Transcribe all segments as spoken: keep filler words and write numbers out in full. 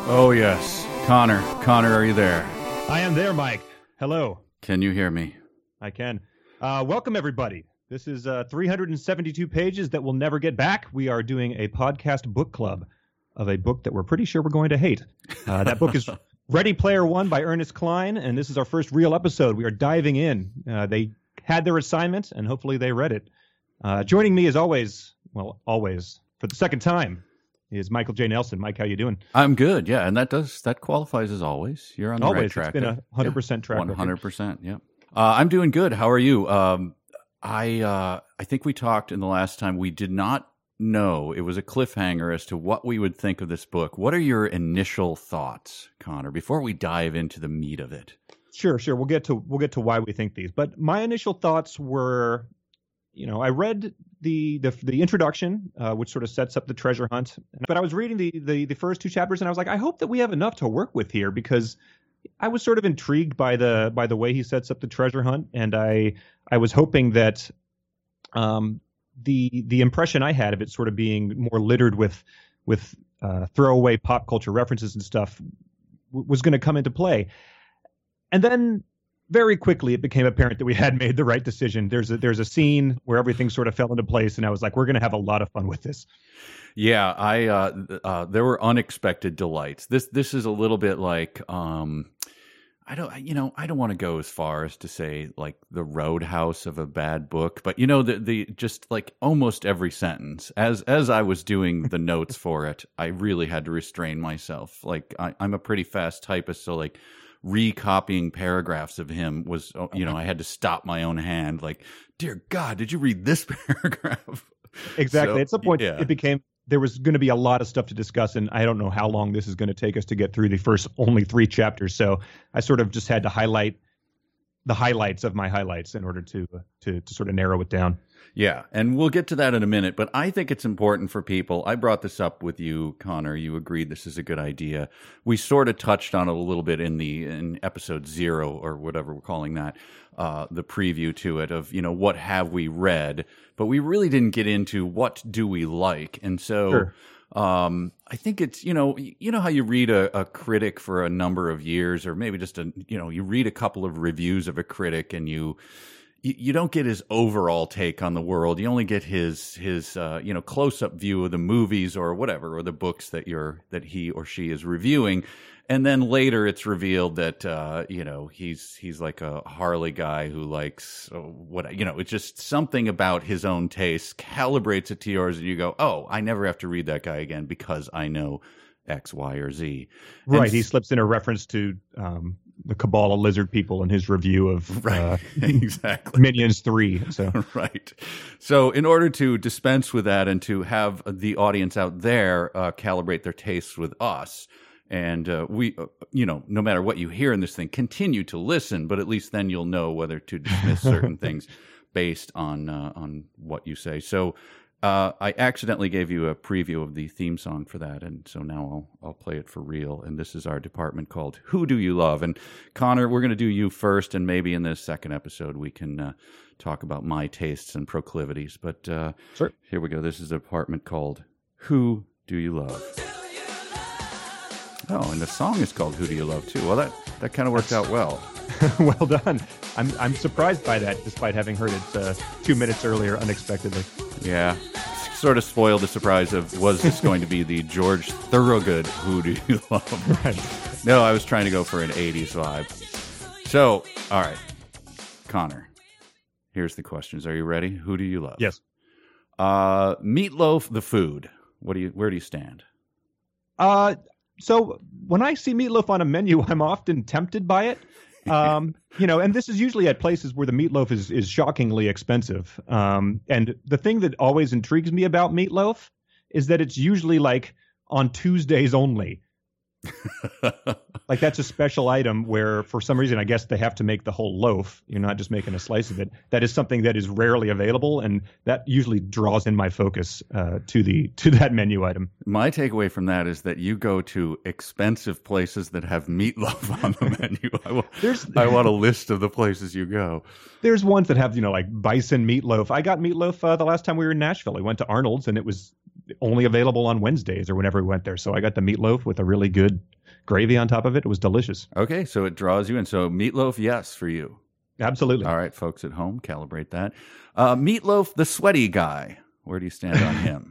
Oh, yes. Connor. Connor, are you there? I am there, Mike. Hello. Can you hear me? I can. Uh, welcome, everybody. This is uh, three hundred seventy-two pages that we'll never get back. We are doing a podcast book club of a book that we're pretty sure we're going to hate. Uh, that book is Ready Player One by Ernest Cline, and this is our first real episode. We are diving in. Uh, they had their assignment, and hopefully they read it. Uh, joining me as always, well, always, for the second time, is Michael J. Nelson. Mike, how you doing? I'm good, yeah, and that does that qualifies as always. You're on the always. right track. It's been a one hundred percent yeah. track record. one hundred percent, yeah. Uh, I'm doing good. How are you? Um, I uh, I think we talked in the last time. We did not know. It was a cliffhanger as to what we would think of this book. What are your initial thoughts, Connor, before we dive into the meat of it? Sure, sure. We'll get to we'll get to why we think these. But my initial thoughts were, you know, I read the the, the introduction, uh, which sort of sets up the treasure hunt. But I was reading the, the the first two chapters, and I was like, I hope that we have enough to work with here, because I was sort of intrigued by the by the way he sets up the treasure hunt, and I I was hoping that um, the the impression I had of it sort of being more littered with with uh, throwaway pop culture references and stuff w- was going to come into play. And then very quickly it became apparent that we had made the right decision. There's a there's a scene where everything sort of fell into place, and I was like, we're going to have a lot of fun with this. Yeah, I uh, uh, there were unexpected delights. This this is a little bit like um, I don't you know I don't want to go as far as to say like the Roadhouse of a bad book, but you know the the just like almost every sentence as as I was doing the notes for it, I really had to restrain myself. Like I, I'm a pretty fast typist, so like recopying paragraphs of him was, you know, I had to stop my own hand. Like, dear God, did you read this paragraph? Exactly. So, At some point, yeah. it became there was going to be a lot of stuff to discuss, and I don't know how long this is going to take us to get through the first only three chapters. So I sort of just had to highlight the highlights of my highlights in order to to to sort of narrow it down. Yeah, and we'll get to that in a minute, but I think it's important for people. I brought this up with you, Connor. You agreed this is a good idea. We sort of touched on it a little bit in the in episode zero, or whatever we're calling that, uh, the preview to it of, you know, what have we read, but we really didn't get into what do we like. And so Sure. um, I think it's, you know, you know how you read a, a critic for a number of years, or maybe just a, you know, you read a couple of reviews of a critic and you, you don't get his overall take on the world. You only get his his uh, you know close up view of the movies or whatever, or the books that you're that he or she is reviewing, and then later it's revealed that uh, you know he's he's like a Harley guy who likes uh, what you know. It's just something about his own taste calibrates it to yours, and you go, oh, I never have to read that guy again because I know X, Y, or Z. Right. And he slips in a reference to um, the Cabal of Lizard People in his review of right. uh, exactly. Minions three. So right. So in order to dispense with that and to have the audience out there uh, calibrate their tastes with us, and uh, we, uh, you know, no matter what you hear in this thing, continue to listen, but at least then you'll know whether to dismiss certain things based on uh, on what you say. So Uh, I accidentally gave you a preview of the theme song for that, and so now I'll I'll play it for real. And this is our department called Who Do You Love? And Connor, we're going to do you first, and maybe in this second episode we can uh, talk about my tastes and proclivities. But uh, sure. Here we go. This is a department called Who Do You Love? Oh, and the song is called Who Do You Love too. Well, that that kind of worked out well. Well done. I'm I'm surprised by that, despite having heard it uh, two minutes earlier unexpectedly. Yeah, sort of spoiled the surprise of, was this going to be the George Thorogood Who Do You Love? Right. No, I was trying to go for an eighties vibe. So, all right, Connor, here's the questions. Are you ready? Who do you love? Yes. Uh, Meatloaf, the food. What do you? Where do you stand? Uh, so when I see meatloaf on a menu, I'm often tempted by it. Um, you know, and this is usually at places where the meatloaf is, is shockingly expensive. Um, and the thing that always intrigues me about meatloaf is that it's usually like on Tuesdays only. Like that's a special item where for some reason, I guess they have to make the whole loaf. You're not just making a slice of it. That is something that is rarely available. And that usually draws in my focus uh, to the to that menu item. My takeaway from that is that you go to expensive places that have meatloaf on the menu. I want, There's, I want a list of the places you go. There's ones that have, you know, like bison meatloaf. I got meatloaf uh, the last time we were in Nashville. We went to Arnold's and it was only available on Wednesdays or whenever we went there. So I got the meatloaf with a really good gravy on top of it. It was delicious. Okay, so it draws you in. So Meatloaf, yes, for you. Absolutely. All right, folks at home, calibrate that. Uh, Meatloaf, the sweaty guy. Where do you stand on him?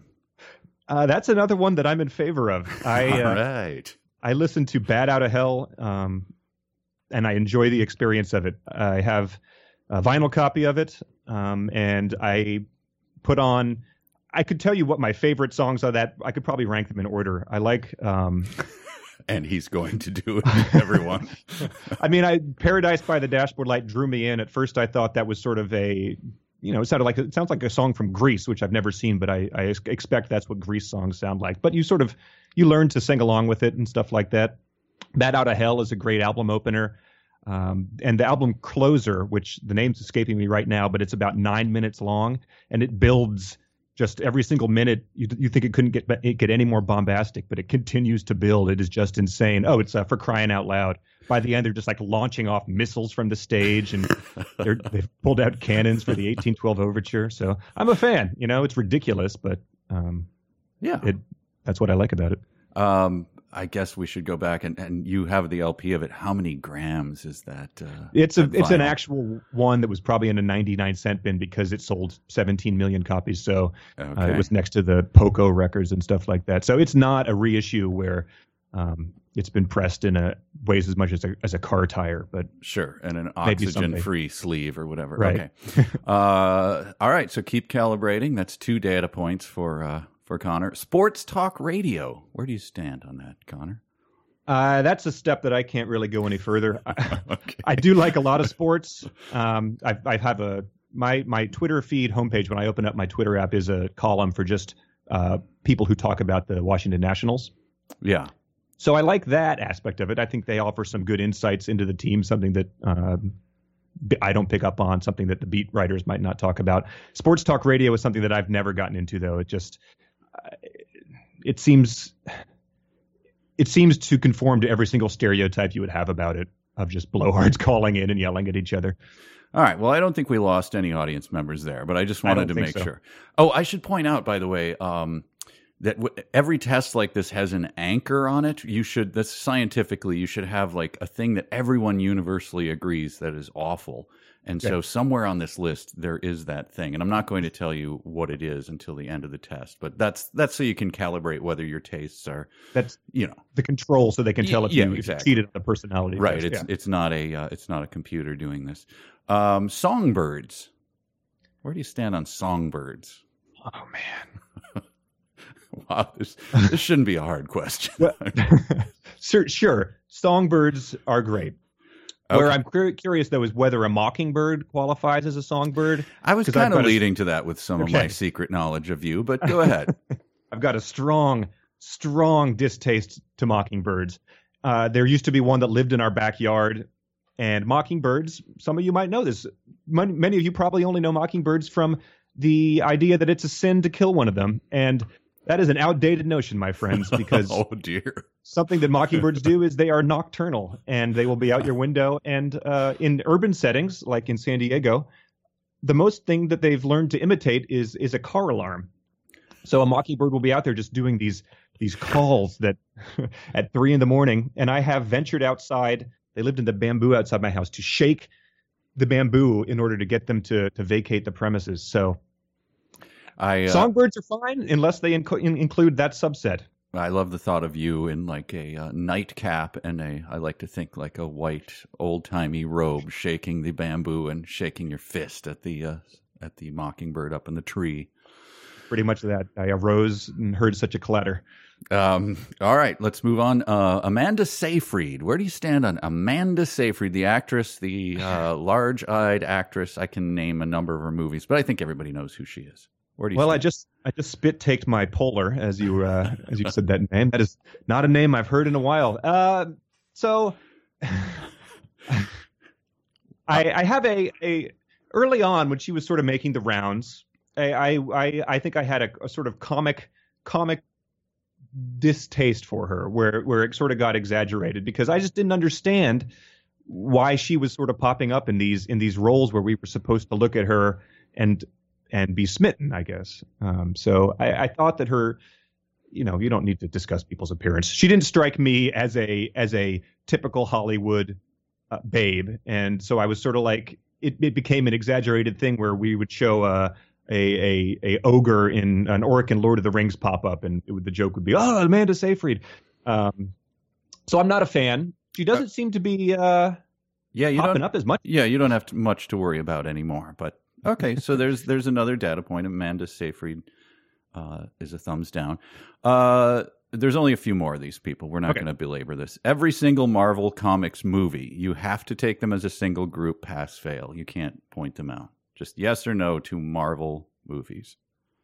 uh, that's another one that I'm in favor of. I, All uh, right. I listened to Bad Out of Hell, um, and I enjoy the experience of it. I have a vinyl copy of it, um, and I put on. I could tell you what my favorite songs are. That I could probably rank them in order. I like. Um, and he's going to do it, everyone. I mean, I Paradise by the Dashboard Light drew me in. At first, I thought that was sort of a, you know, it sounded like it sounds like a song from Grease, which I've never seen, but I, I expect that's what Grease songs sound like. But you sort of you learn to sing along with it and stuff like that. Bad Out of Hell is a great album opener. Um, and the album Closer, which the name's escaping me right now, but it's about nine minutes long, and it builds just every single minute. You, you think it couldn't get it get any more bombastic, but it continues to build. It is just insane. Oh, it's uh, For Crying Out Loud. By the end, they're just like launching off missiles from the stage, and they're, they've pulled out cannons for the eighteen twelve Overture. So I'm a fan. You know, it's ridiculous, but um, yeah, it, that's what I like about it. Um, I guess we should go back and, and you have the L P of it. How many grams is that? Uh, it's a that it's an vinyl? actual one that was probably in a ninety-nine cent bin because it sold seventeen million copies. So Okay. uh, it was next to the Poco records and stuff like that. So it's not a reissue where um, it's been pressed in a weighs as much as a as a car tire, but Sure, and an Maybe someday. oxygen-free sleeve or whatever. Right. Okay. uh, all right, so keep calibrating. That's two data points for uh, for Connor. Sports Talk Radio. Where do you stand on that, Connor? Uh, that's a step that I can't really go any further. I, Okay. I do like a lot of sports. Um, I, I have a my my Twitter feed homepage. When I open up my Twitter app, is a column for just uh, people who talk about the Washington Nationals. Yeah. So I like that aspect of it. I think they offer some good insights into the team, something that um, I don't pick up on, something that the beat writers might not talk about. Sports Talk Radio is something that I've never gotten into, though. It just uh, it seems. It seems to conform to every single stereotype you would have about it, of just blowhards calling in and yelling at each other. All right. Well, I don't think we lost any audience members there, but I just I wanted don't to think make so. sure. Oh, I should point out, by the way, um, that w- every test like this has an anchor on it. You should, that's scientifically, you should have like a thing that everyone universally agrees that is awful. And so Yeah. somewhere on this list, there is that thing. And I'm not going to tell you what it is until the end of the test, but that's that's so you can calibrate whether your tastes are, That's you know, the control, so they can tell if Yeah, you if you exactly. cheated on the personality right. test. It's Yeah. it's not a uh, it's not a computer doing this. Um, songbirds. Where do you stand on songbirds? Oh man. Wow, this, this shouldn't be a hard question. sure, sure. Songbirds are great. Where Okay. I'm cur- curious though is whether a mockingbird qualifies as a songbird. I was 'Cause I've kind of got a- leading to that with some of my Okay. secret knowledge of you, but go ahead. I've got a strong, strong distaste to mockingbirds. Uh, there used to be one that lived in our backyard, and mockingbirds, some of you might know this. Mon- Many of you probably only know mockingbirds from the idea that it's a sin to kill one of them. And that is an outdated notion, my friends, because Oh dear. something that mockingbirds do is they are nocturnal, and they will be out your window. And uh, in urban settings, like in San Diego, the most thing that they've learned to imitate is is a car alarm. So a mockingbird will be out there just doing these these calls that at three in the morning. And I have ventured outside. They lived in the bamboo outside my house to shake the bamboo in order to get them to to vacate the premises. So I uh, songbirds are fine unless they inc- in- include that subset. I love the thought of you in like a uh, nightcap and a I like to think like a white old timey robe, shaking the bamboo and shaking your fist at the uh, at the mockingbird up in the tree. Pretty much that. I arose and heard such a clatter. Um, all right, let's move on. Uh, Amanda Seyfried. Where do you stand on Amanda Seyfried, the actress, the uh, large-eyed actress? I can name a number of her movies, but I think everybody knows who she is. Where do you Well, I stand? just I just spit taked my polar as you uh, as you said that name. That is not a name I've heard in a while. Uh, so I I have a a early on when she was sort of making the rounds. I I I, I think I had a, a sort of comic comic distaste for her, where where it sort of got exaggerated because I just didn't understand why she was sort of popping up in these in these roles where we were supposed to look at her and and be smitten, I guess. Um, so I, I thought that her you know, you don't need to discuss people's appearance. She didn't strike me as a as a typical Hollywood uh, babe, and so I was sort of like, it, it became an exaggerated thing where we would show a a a, a ogre in an orc in Lord of the Rings pop up, and it would, the joke would be, oh, Amanda Seyfried. Um, so I'm not a fan. She doesn't seem to be uh, yeah, you popping don't, up as much. Yeah, you don't have to, much to worry about anymore. But okay, so there's there's another data point. Amanda Seyfried uh, is a thumbs down. Uh, there's only a few more of these people. We're not Okay. going to belabor this. Every single Marvel Comics movie, you have to take them as a single group, pass, fail. You can't point them out. Just yes or no to Marvel movies.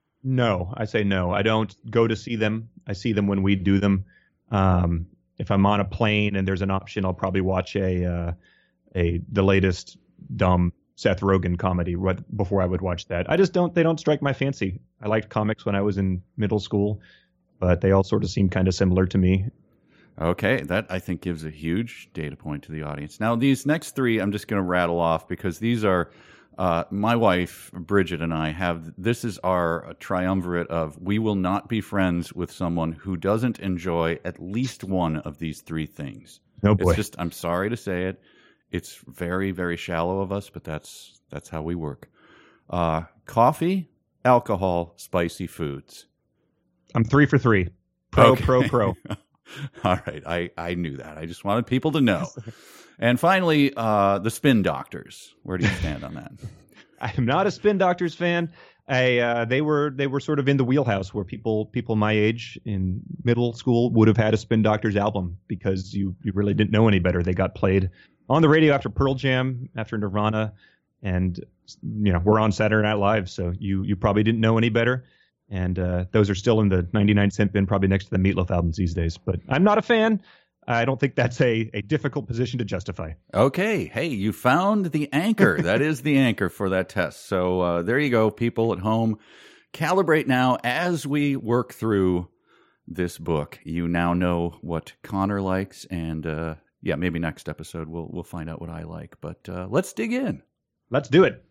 No, I say no. I don't go to see them. I see them when we do them. Um, if I'm on a plane and there's an option, I'll probably watch a uh, a the latest dumb Seth Rogen comedy right before I would watch that. I just don't. They don't strike my fancy. I liked comics when I was in middle school, but they all sort of seem kind of similar to me. Okay, that I think gives a huge data point to the audience. Now, these next three, I'm just going to rattle off because these are uh, my wife, Bridget, and I have. This is our triumvirate of we will not be friends with someone who doesn't enjoy at least one of these three things. Oh boy. It's just, I'm sorry to say it. It's very, very shallow of us, but that's that's how we work. Uh, coffee, alcohol, spicy foods. I'm three for three. Pro, Okay. pro, pro. All right, I, I knew that. I just wanted people to know. And finally, uh, the spin doctors. Where do you stand on that? I'm not a Spin Doctors fan. I, uh, they were they were sort of in the wheelhouse where people people my age in middle school would have had a Spin Doctors album because you you really didn't know any better. They got played on the radio after Pearl Jam, after Nirvana, and you know we're on Saturday Night Live, so you you probably didn't know any better. And uh, those are still in the ninety-nine cent bin, probably next to the Meatloaf albums these days. But I'm not a fan. I don't think that's a, a difficult position to justify. Okay. Hey, you found the anchor. That is the anchor for that test. So uh, there you go, people at home. Calibrate now as we work through this book. You now know what Connor likes. And uh, yeah, maybe next episode we'll, we'll find out what I like. But uh, let's dig in. Let's do it.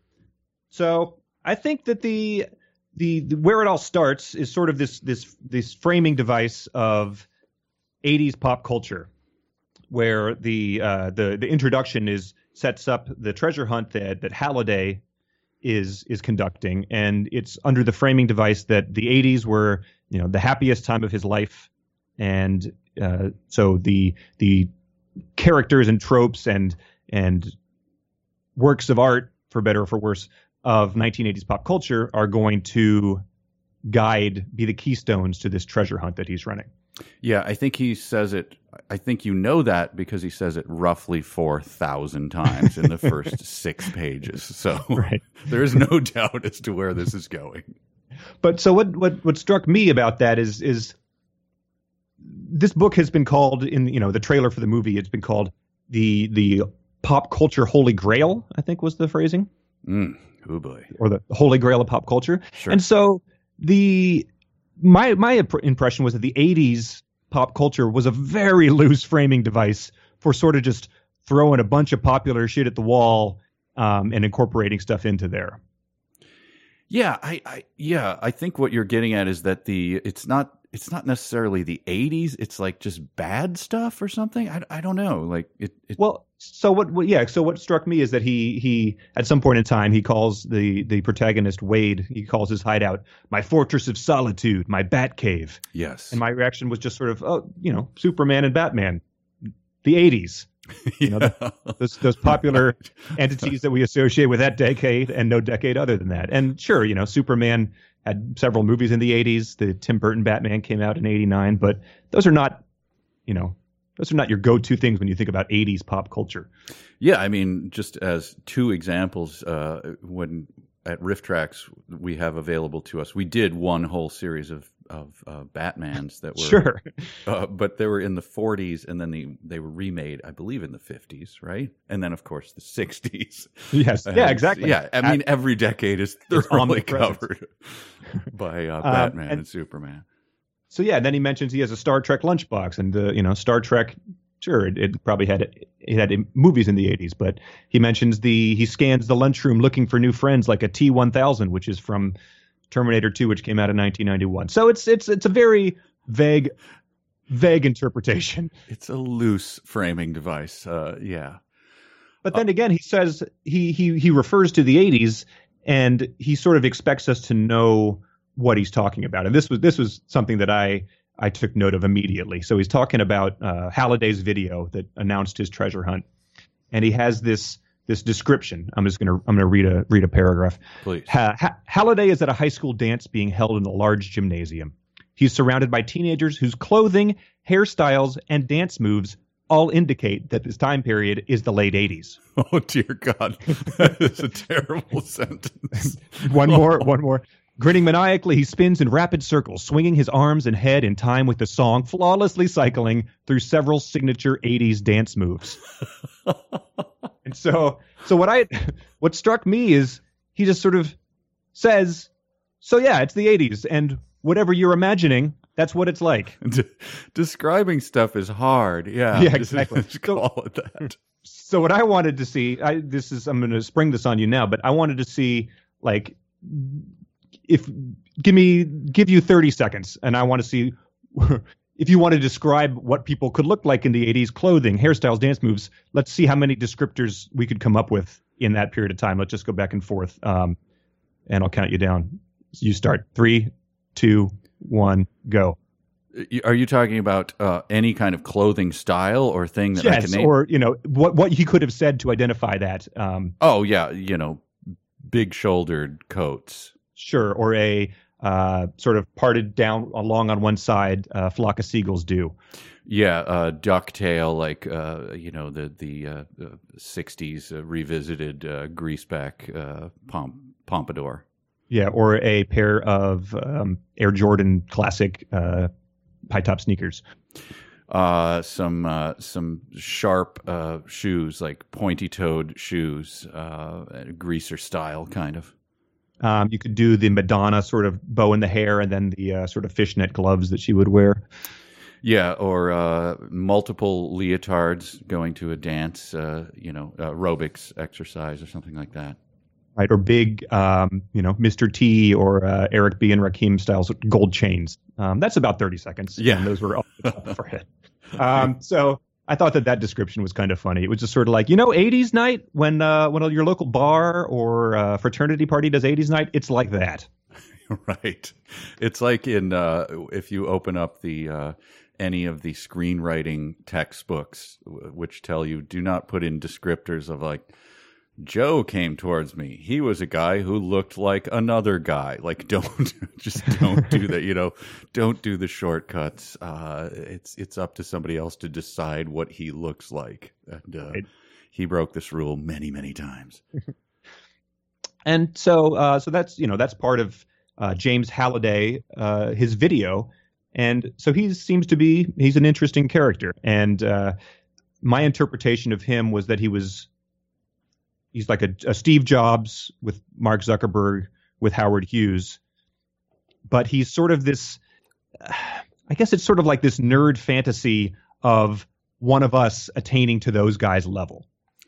So I think that the, the the where it all starts is sort of this this this framing device of eighties pop culture, where the uh, the the introduction is sets up the treasure hunt that that Halliday is is conducting, and it's under the framing device that the eighties were, you know, the happiest time of his life, and uh, so the the characters and tropes and and works of art, for better or for worse, of nineteen eighties pop culture are going to guide, be the keystones to this treasure hunt that he's running. Yeah, I think he says it. I think you know that because he says it roughly four thousand times in the first six pages. So Right. there is no doubt as to where this is going. But so what, what, what struck me about that is, is this book has been called in, you know, the trailer for the movie, it's been called the, the pop culture holy grail, I think was the phrasing. Mm. Oh boy. Or the holy grail of pop culture. Sure. And so the, my, my imp- impression was that the eighties pop culture was a very loose framing device for sort of just throwing a bunch of popular shit at the wall, um, and incorporating stuff into there. Yeah, I, I yeah, I think what you're getting at is that the it's not it's not necessarily the eighties. It's like just bad stuff or something. I, I don't know. Like it. it Well, so what, what? Yeah. So what struck me is that he he at some point in time he calls the the protagonist Wade. He calls his hideout my fortress of solitude, my bat cave. yes. And my reaction was just sort of, oh, you know, Superman and Batman, the eighties. You know, yeah. those those popular entities that we associate with that decade and no decade other than that. And sure, you know, Superman had several movies in the eighties. The Tim Burton Batman came out in eighty-nine, but those are not, you know, those are not your go-to things when you think about eighties pop culture. Yeah, I mean, just as two examples, uh, when at Riff Tracks we have available to us, we did one whole series of of uh, Batmans that were Sure. uh, but they were in the forties, and then they they were remade, I believe, in the fifties, right? And then of course the sixties. Yes. And, Yeah, exactly. Yeah, I mean, every decade is thoroughly omnipresent. covered by uh, Batman and- and Superman. So yeah, and then he mentions he has a Star Trek lunchbox, and uh, you know, Star Trek. Sure, it, it probably had it had movies in the eighties, but he mentions the he scans the lunchroom looking for new friends, like a T one thousand, which is from Terminator two, which came out in nineteen ninety-one. So it's it's it's a very vague, vague interpretation. It's a loose framing device. Uh, yeah. But then again, he says he he he refers to the eighties, and he sort of expects us to know what he's talking about. And this was this was something that I I took note of immediately. So he's talking about uh, Halliday's video that announced his treasure hunt, and he has this this description. I'm just gonna I'm gonna read a read a paragraph. Please. Ha- ha- Halliday is at a high school dance being held in a large gymnasium. He's surrounded by teenagers whose clothing, hairstyles, and dance moves all indicate that this time period is the late eighties. Oh, dear God. That is a terrible sentence. One more, one more. Grinning maniacally, he spins in rapid circles, swinging his arms and head in time with the song, flawlessly cycling through several signature eighties dance moves. And so, so what I, what struck me is he just sort of says, so yeah, it's the eighties, and whatever you're imagining, that's what it's like. De- describing stuff is hard. Yeah. Yeah, exactly. Just call it that. So what I wanted to see, I this is I'm going to spring this on you now, but I wanted to see, like, if give me give you thirty seconds, and I want to see if you want to describe what people could look like in the eighties, clothing, hairstyles, dance moves. Let's see how many descriptors we could come up with in that period of time. Let's just go back and forth, um, and I'll count you down. You start. Three, two, one, go. Are you talking about uh, any kind of clothing style or thing that yes, I can name? Or, you know, what what he could have said to identify that. Um, oh, yeah, you know, big-shouldered coats. Sure, or a uh, sort of parted down along on one side, uh, flock of seagulls do. Yeah, uh, ducktail, like, uh, you know, the, the uh, uh, sixties uh, revisited uh, greaseback uh, pom- pompadour. Yeah, or a pair of um, Air Jordan classic uh, high-top sneakers. Uh, some uh, some sharp uh, shoes, like pointy-toed shoes, uh, greaser style, kind of. Um, you could do the Madonna sort of bow in the hair, and then the uh, sort of fishnet gloves that she would wear. Yeah, or uh, multiple leotards going to a dance, uh, you know, aerobics exercise or something like that. Right, or big, um, you know, Mister T or uh, Eric B. and Rakim styles with gold chains. Um, that's about thirty seconds. Yeah. And those were all the top for it. Um, so I thought that that description was kind of funny. It was just sort of like, you know, eighties night when uh, when your local bar or uh, fraternity party does eighties night. It's like that. Right. It's like in uh, if you open up the uh, any of the screenwriting textbooks, which tell you do not put in descriptors of like, Joe came towards me. He was a guy who looked like another guy. Like, don't just don't do that. You know, don't do the shortcuts. Uh, it's it's up to somebody else to decide what he looks like. And uh, Right. he broke this rule many, many times. And so, uh, so that's you know that's part of uh, James Halliday, uh, his video, and so he seems to be he's an interesting character. And uh, my interpretation of him was that he was he's like a, a Steve Jobs with Mark Zuckerberg with Howard Hughes, but he's sort of this. I guess it's sort of like this nerd fantasy of one of us attaining to those guys' level.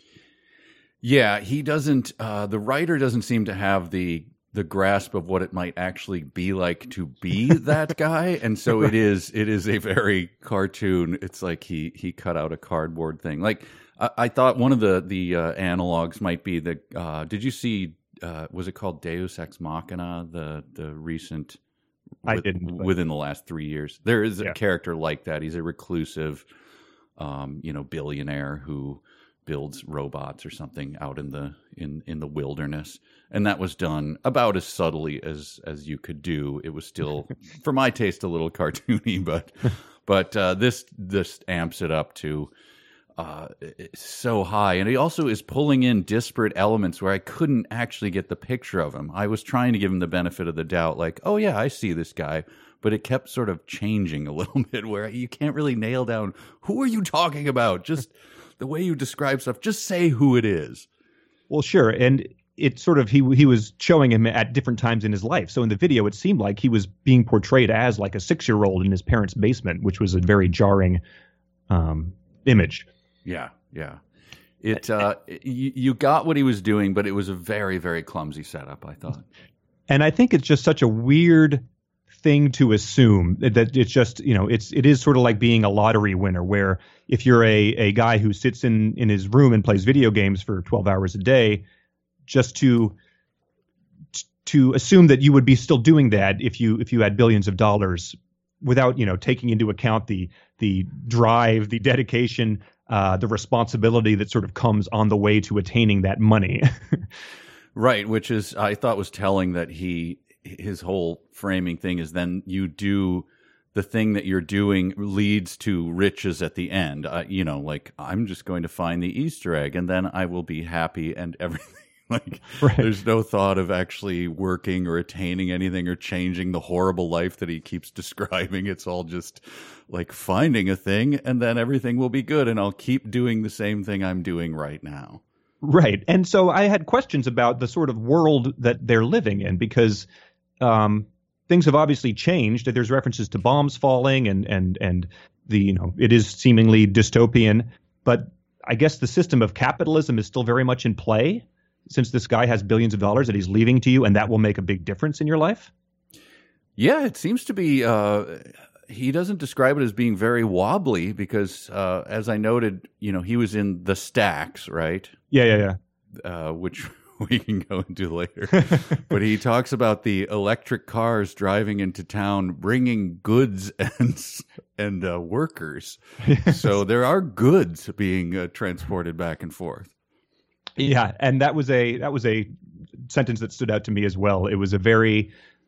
Yeah, he doesn't. Uh, the writer doesn't seem to have the the grasp of what it might actually be like to be that guy, and so it is. It is a very cartoon. It's like he he cut out a cardboard thing. Like I, I thought one of the the uh, analogs might be the. Uh, did you see? Uh, was it called Deus Ex Machina? The the recent. I with, didn't but... within the last three years. There is a yeah. character like that. He's a reclusive, um, you know, billionaire who builds robots or something out in the in, in the wilderness, and that was done about as subtly as as you could do. It was still, for my taste, a little cartoony, but but uh, this this amps it up to uh, so high, and he also is pulling in disparate elements where I couldn't actually get the picture of him. I was trying to give him the benefit of the doubt, like, oh yeah, I see this guy. But it kept sort of changing a little bit where you can't really nail down, who are you talking about? Just the way you describe stuff, just say who it is. Well, sure. And it sort of, he he was showing him at different times in his life. So in the video, it seemed like he was being portrayed as like a six-year-old in his parents' basement, which was a very jarring um, image. Yeah, yeah. It uh, you, you got what he was doing, but it was a very, very clumsy setup, I thought. And I think it's just such a weird thing to assume that it's just, you know, it's it is sort of like being a lottery winner, where if you're a a guy who sits in in his room and plays video games for twelve hours a day, just to to assume that you would be still doing that if you if you had billions of dollars, without, you know, taking into account the the drive, the dedication, uh, the responsibility that sort of comes on the way to attaining that money. Right, which is, I thought was telling, that he, his whole framing thing is then you do the thing that you're doing leads to riches at the end. Uh, you know, like, I'm just going to find the Easter egg and then I will be happy and everything. Like, right. There's no thought of actually working or attaining anything or changing the horrible life that he keeps describing. It's all just like finding a thing and then everything will be good and I'll keep doing the same thing I'm doing right now. Right. And so I had questions about the sort of world that they're living in, because um, things have obviously changed. There's references to bombs falling and, and, and the, you know, it is seemingly dystopian, but I guess the system of capitalism is still very much in play, since this guy has billions of dollars that he's leaving to you, and that will make a big difference in your life. Yeah, it seems to be, uh, he doesn't describe it as being very wobbly because, uh, as I noted, you know, he was in The Stacks, right? Yeah, yeah, yeah. Uh, which we can go into later. But he talks about the electric cars driving into town, bringing goods and and uh, workers. Yes. So there are goods being uh, transported back and forth. Yeah, and that was a that was a sentence that stood out to me as well. It was a very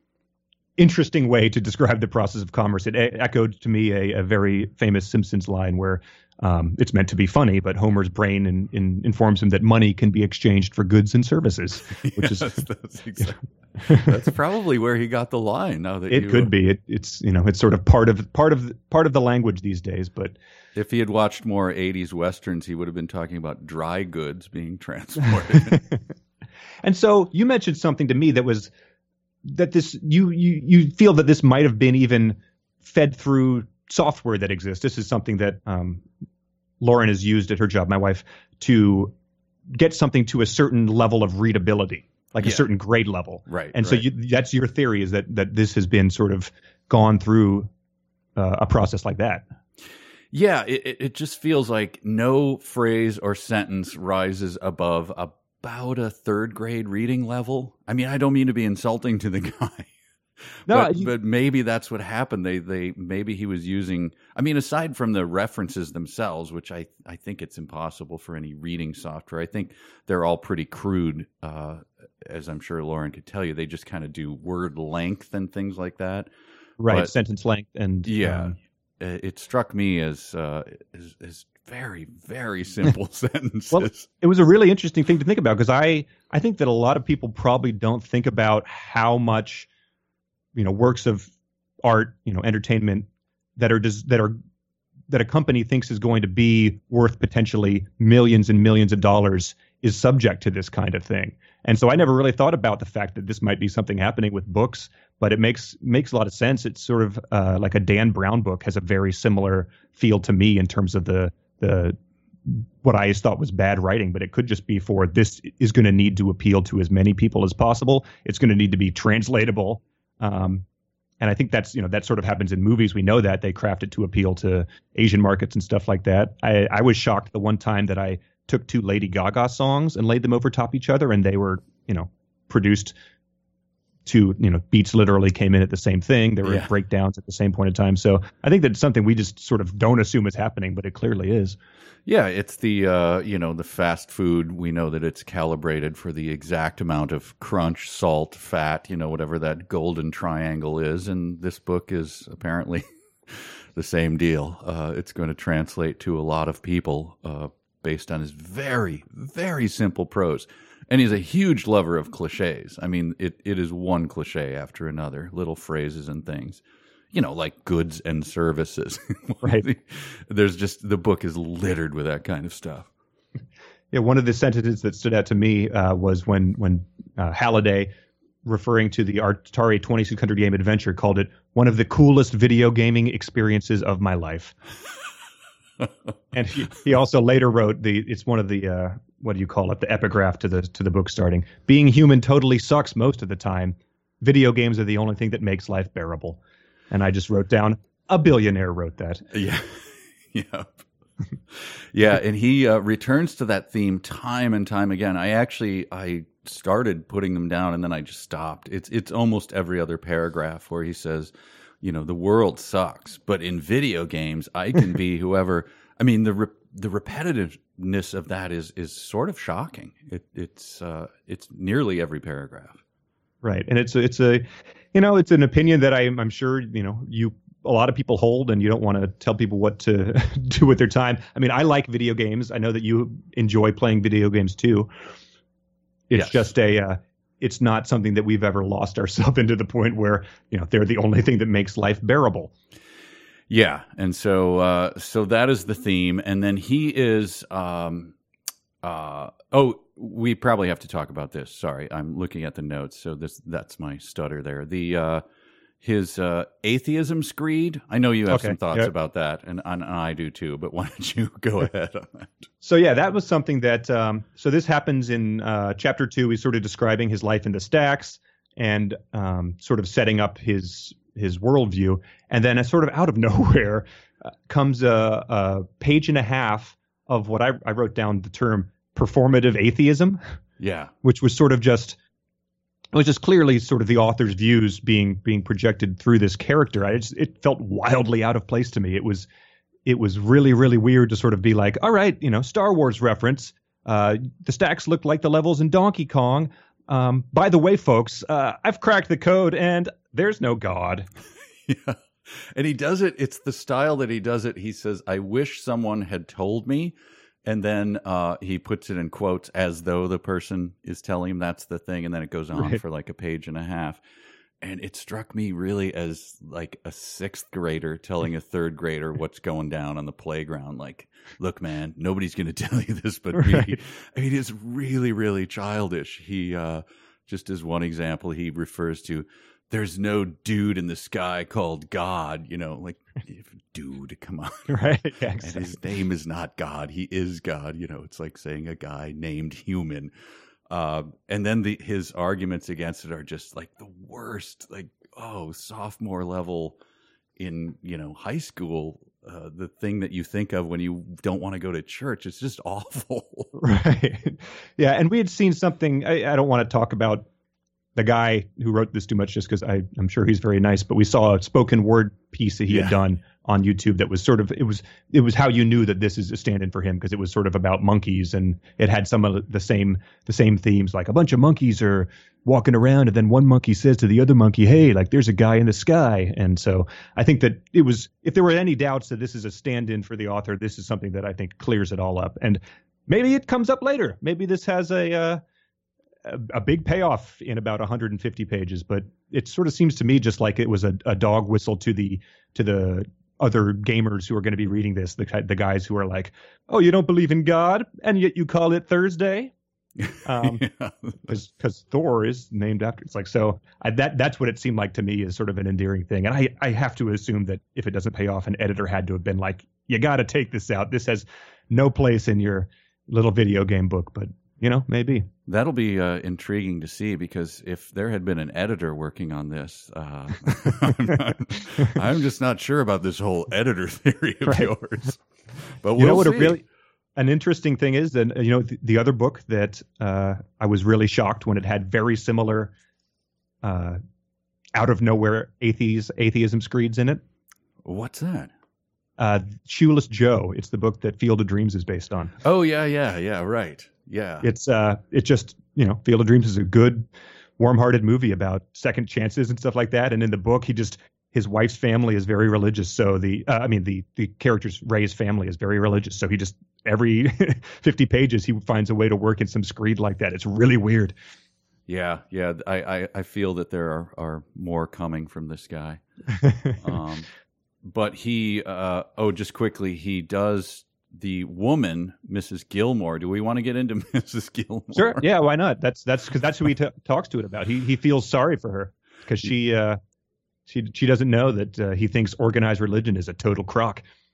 interesting way to describe the process of commerce. It e- echoed to me a, a very famous Simpsons line where um, it's meant to be funny, but Homer's brain in, in, informs him that money can be exchanged for goods and services. Which yes, is that's, exactly, that's probably where he got the line. Now that it you, could be, it, it's you know, it's sort of part of part of part of the language these days. But if he had watched more eighties westerns, he would have been talking about dry goods being transported. And so you mentioned something to me that was that this you you you feel that this might have been even fed through software that exists. This is something that um, Lauren has used at her job, my wife, to get something to a certain level of readability, like yeah. a certain grade level. Right. And right. so you, that's your theory, is that that this has been sort of gone through uh, a process like that. Yeah, it, it just feels like no phrase or sentence rises above about a third grade reading level. I mean, I don't mean to be insulting to the guy. No, but, you, but maybe that's what happened. They, they, maybe he was using. I mean, aside from the references themselves, which I, I think it's impossible for any reading software. I think they're all pretty crude, uh, as I'm sure Lauren could tell you. They just kind of do word length and things like that. Right, but, sentence length, and yeah, um, it struck me as uh, as, as very, very simple sentences. Well, it was a really interesting thing to think about, because I, I think that a lot of people probably don't think about how much, you know, works of art, you know, entertainment that are des- that are that a company thinks is going to be worth potentially millions and millions of dollars is subject to this kind of thing. And so I never really thought about the fact that this might be something happening with books, but it makes makes a lot of sense. It's sort of uh, like a Dan Brown book has a very similar feel to me in terms of the the what I thought was bad writing, but it could just be for this is going to need to appeal to as many people as possible. It's going to need to be translatable. Um, and I think that's, you know, that sort of happens in movies. We know that they craft it to appeal to Asian markets and stuff like that. I, I was shocked the one time that I took two Lady Gaga songs and laid them over top each other, and they were, you know, produced to, you know, beats literally came in at the same thing. There were yeah. breakdowns at the same point in time. So I think that's something we just sort of don't assume is happening, but it clearly is. Yeah, it's the, uh, you know, the fast food. We know that it's calibrated for the exact amount of crunch, salt, fat, you know, whatever that golden triangle is. And this book is apparently the same deal. Uh, it's going to translate to a lot of people uh, based on his very, very simple prose. And he's a huge lover of cliches. I mean, it, it is one cliche after another, little phrases and things. You know, like goods and services. Right. There's just, the book is littered with that kind of stuff. Yeah, one of the sentences that stood out to me uh, was when when uh, Halliday, referring to the Atari twenty-six hundred game Adventure, called it one of the coolest video gaming experiences of my life. And he, he also later wrote the it's one of the uh, what do you call it the epigraph to the to the book starting. Being human totally sucks most of the time. video games are the only thing that makes life bearable. And I just wrote down, a billionaire wrote that. Yeah. Yeah. Yeah. And he uh, returns to that theme time and time again. I actually, I started putting them down and then I just stopped. It's, it's almost every other paragraph where he says, you know, the world sucks, but in video games, I can be whoever. I mean, the re- the repetitiveness of that is is sort of shocking. It, it's uh, it's nearly every paragraph. Right, and it's a, it's a, you know, it's an opinion that I'm I'm sure you know you a lot of people hold, and you don't want to tell people what to do with their time. I mean, I like video games. I know that you enjoy playing video games too. It's Yes. just a. Uh, it's not something that we've ever lost ourselves into the point where you know they're the only thing that makes life bearable. Yeah, and so uh, so that is the theme, and then he is. Um, uh, oh, we probably have to talk about this. Sorry, I'm looking at the notes, so this that's my stutter there. The uh, his uh, atheism screed. I know you have Okay, some thoughts yeah. about that, and, and I do too. But why don't you go ahead on that? So yeah, that was something that. Um, so this happens in uh, chapter two. He's sort of describing his life in the stacks and um, sort of setting up his his worldview, and then, a sort of out of nowhere, uh, comes a, a page and a half of what I, I wrote down the term performative atheism, Yeah, which was sort of just it was just clearly sort of the author's views being being projected through this character. I just, it felt wildly out of place to me. It was it was really really weird to sort of be like, all right, you know, Star Wars reference. Uh, the stacks look like the levels in Donkey Kong. Um, by the way, folks, uh, I've cracked the code and there's no God. yeah, and he does it. It's the style that he does it. He says, "I wish someone had told me," and then uh, he puts it in quotes as though the person is telling him that's the thing, and then it goes on Right. for like a page and a half. And it struck me really as like a sixth grader telling a third grader what's going down on the playground. Like, look, man, nobody's going to tell you this but me. Right. I mean, it's really, really childish. He, uh, just as one example, he refers to, there's no dude in the sky called God, you know, like, dude, come on. Right? Yeah, And exactly. his name is not God. He is God. You know, it's like saying a guy named human. Uh, and then the, his arguments against it are just like the worst, like, oh, sophomore level in, you know, high school, uh, the thing that you think of when you don't want to go to church. It's just awful. Right. Yeah. And we had seen something. I, I don't want to talk about the guy who wrote this too much just because I'm sure he's very nice, but we saw a spoken word piece that he Yeah. had done on YouTube that was sort of, it was, it was how you knew that this is a stand-in for him because it was sort of about monkeys and it had some of the same, the same themes, like a bunch of monkeys are walking around and then one monkey says to the other monkey, hey, like there's a guy in the sky. And so I think that it was, if there were any doubts that this is a stand-in for the author, this is something that I think clears it all up. And maybe it comes up later. Maybe this has a, uh, a, a big payoff in about one hundred fifty pages, but it sort of seems to me just like it was a, a dog whistle to the to the other gamers who are going to be reading this, the the guys who are like, oh, you don't believe in God, and yet you call it Thursday, um, Yeah. because Thor is named after. It's like so I, that that's what it seemed like to me is sort of an endearing thing, and I I have to assume that if it doesn't pay off, an editor had to have been like, you got to take this out. This has no place in your little video game book, but you know maybe. That'll be uh, intriguing to see because if there had been an editor working on this, uh, I'm, not, I'm just not sure about this whole editor theory of Right. yours. But we'll You know what? see. A really an interesting thing is that you know the, the other book that uh, I was really shocked when it had very similar, uh, out of nowhere atheist atheism screeds in it. What's that? Uh, Shoeless Joe. It's the book that Field of Dreams is based on. Oh yeah, yeah, yeah. Right. Yeah. It's uh, it just you know Field of Dreams is a good, warm-hearted movie about second chances and stuff like that. And in the book, he just his wife's family is very religious. So the uh, I mean the the character's Ray's family is very religious. So he just every fifty pages he finds a way to work in some screed like that. It's really weird. Yeah, yeah. I, I, I feel that there are, are more coming from this guy. Um, but he, uh, oh, just quickly, he does the woman, Missus Gilmore. Do we want to get into Missus Gilmore? Sure. Yeah. Why not? That's that's because that's who he t- talks to it about. He he feels sorry for her because she uh she she doesn't know that uh, he thinks organized religion is a total crock.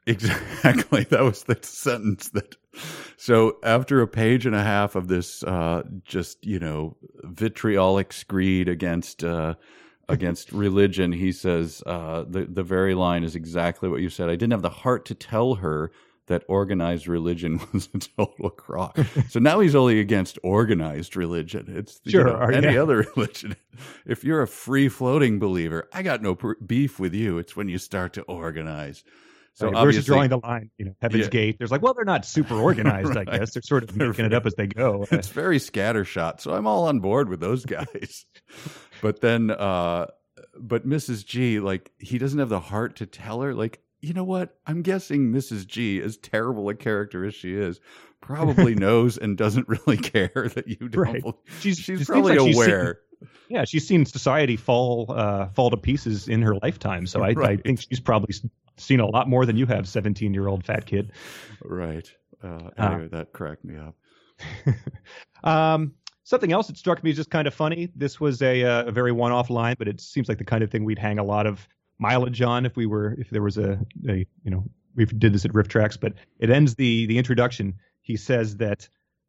Exactly. That was the sentence that. So after a page and a half of this, uh, just, you know, vitriolic screed against uh, against religion, he says uh, the the very line is exactly what you said. I didn't have the heart to tell her that organized religion was a total crock. So now he's only against organized religion. It's sure, you know, any yeah. other religion. If you're a free-floating believer, I got no per- beef with you. It's when you start to organize. So right. obviously, Where's drawing the line? You know, Heaven's yeah. Gate. There's like, well, they're not super organized, Right. I guess. They're sort of making it up as they go. It's very scattershot. So I'm all on board with those guys. But then, uh, but Missus G, like, he doesn't have the heart to tell her, like, you know what? I'm guessing Missus G, as terrible a character as she is, probably knows and doesn't really care that you don't. Right. She's, She's, she's it probably seems like she's aware. Seen, yeah, she's seen society fall uh, fall to pieces in her lifetime. So I, Right. I think she's probably seen a lot more than you have, seventeen-year-old fat kid. Right. Uh, anyway, uh, that cracked me up. um, something else that struck me as just kind of funny. This was a, a very one-off line, but it seems like the kind of thing we'd hang a lot of mileage on if we were if there was a, a you know we did this at Riff Tracks. But it ends the the introduction. He says that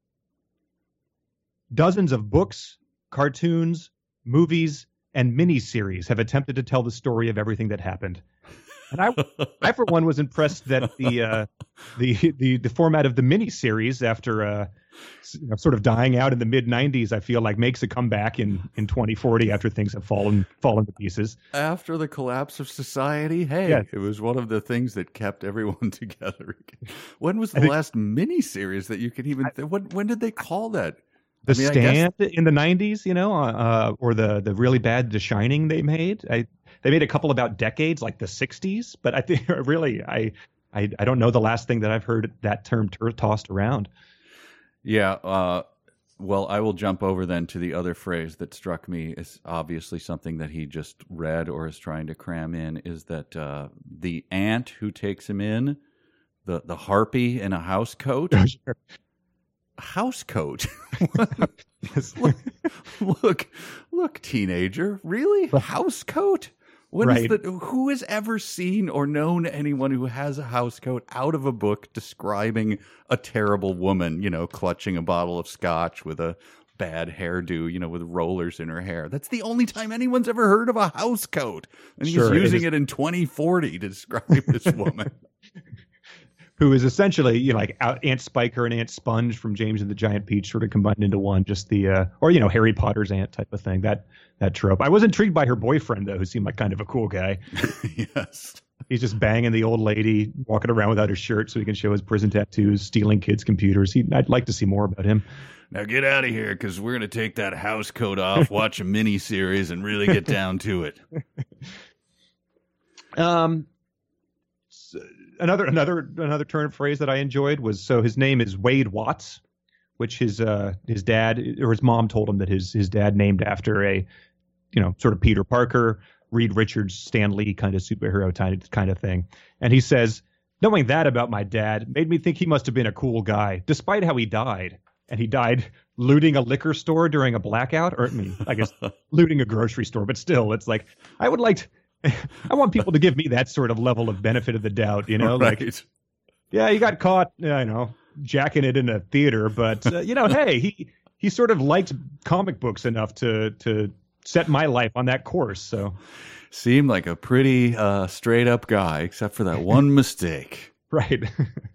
dozens of books, cartoons, movies, and miniseries have attempted to tell the story of everything that happened. And I, I for one, was impressed that the uh, the the the format of the miniseries, after uh, you know, sort of dying out in the mid nineties, I feel like makes a comeback in, in twenty forty after things have fallen fallen to pieces. After the collapse of society, hey, yeah. It was one of the things that kept everyone together. When was the I think, last miniseries that you could even? Th- when when did they call that? The I mean, Stand guess... in the nineties, you know, uh, or the the really bad The Shining they made. I. They made a couple about decades, like the sixties, but I think really, I, I, I don't know the last thing that I've heard that term t- tossed around. Yeah. Uh, well, I will jump over then to the other phrase that struck me is obviously something that he just read or is trying to cram in, is that uh, the ant who takes him in, the, the harpy in a house coat. Oh, sure. House coat. look, look, look, teenager, really? House coat? When right. is the, who has ever seen or known anyone who has a house coat out of a book describing a terrible woman, you know, clutching a bottle of scotch with a bad hairdo, you know, with rollers in her hair? That's the only time anyone's ever heard of a house coat. And he's sure, using it, is... it in twenty forty to describe this woman. Who is essentially, you know, like Aunt Spiker and Aunt Sponge from James and the Giant Peach sort of combined into one, just the, uh, or, you know, Harry Potter's aunt type of thing, that that trope. I was intrigued by her boyfriend, though, who seemed like kind of a cool guy. Yes. He's just banging the old lady, walking around without his shirt so he can show his prison tattoos, stealing kids' computers. He, I'd like to see more about him. Now get out of here, because we're going to take that house coat off, watch a mini-series, and really get down to it. Um... So, Another another another turn of phrase that I enjoyed was, so his name is Wade Watts, which his uh his dad or his mom told him that his his dad named after a, you know, sort of Peter Parker, Reed Richards, Stan Lee kind of superhero kind of thing. And he says, knowing that about my dad made me think he must have been a cool guy, despite how he died. And he died looting a liquor store during a blackout, or I mean, I guess looting a grocery store, but still, it's like, I would like to, I want people to give me that sort of level of benefit of the doubt, you know, right. like, yeah, he got caught, I know, jacking it in a theater, but uh, you know, hey, he he sort of liked comic books enough to to set my life on that course. So seemed like a pretty uh, straight up guy, except for that one mistake. Right.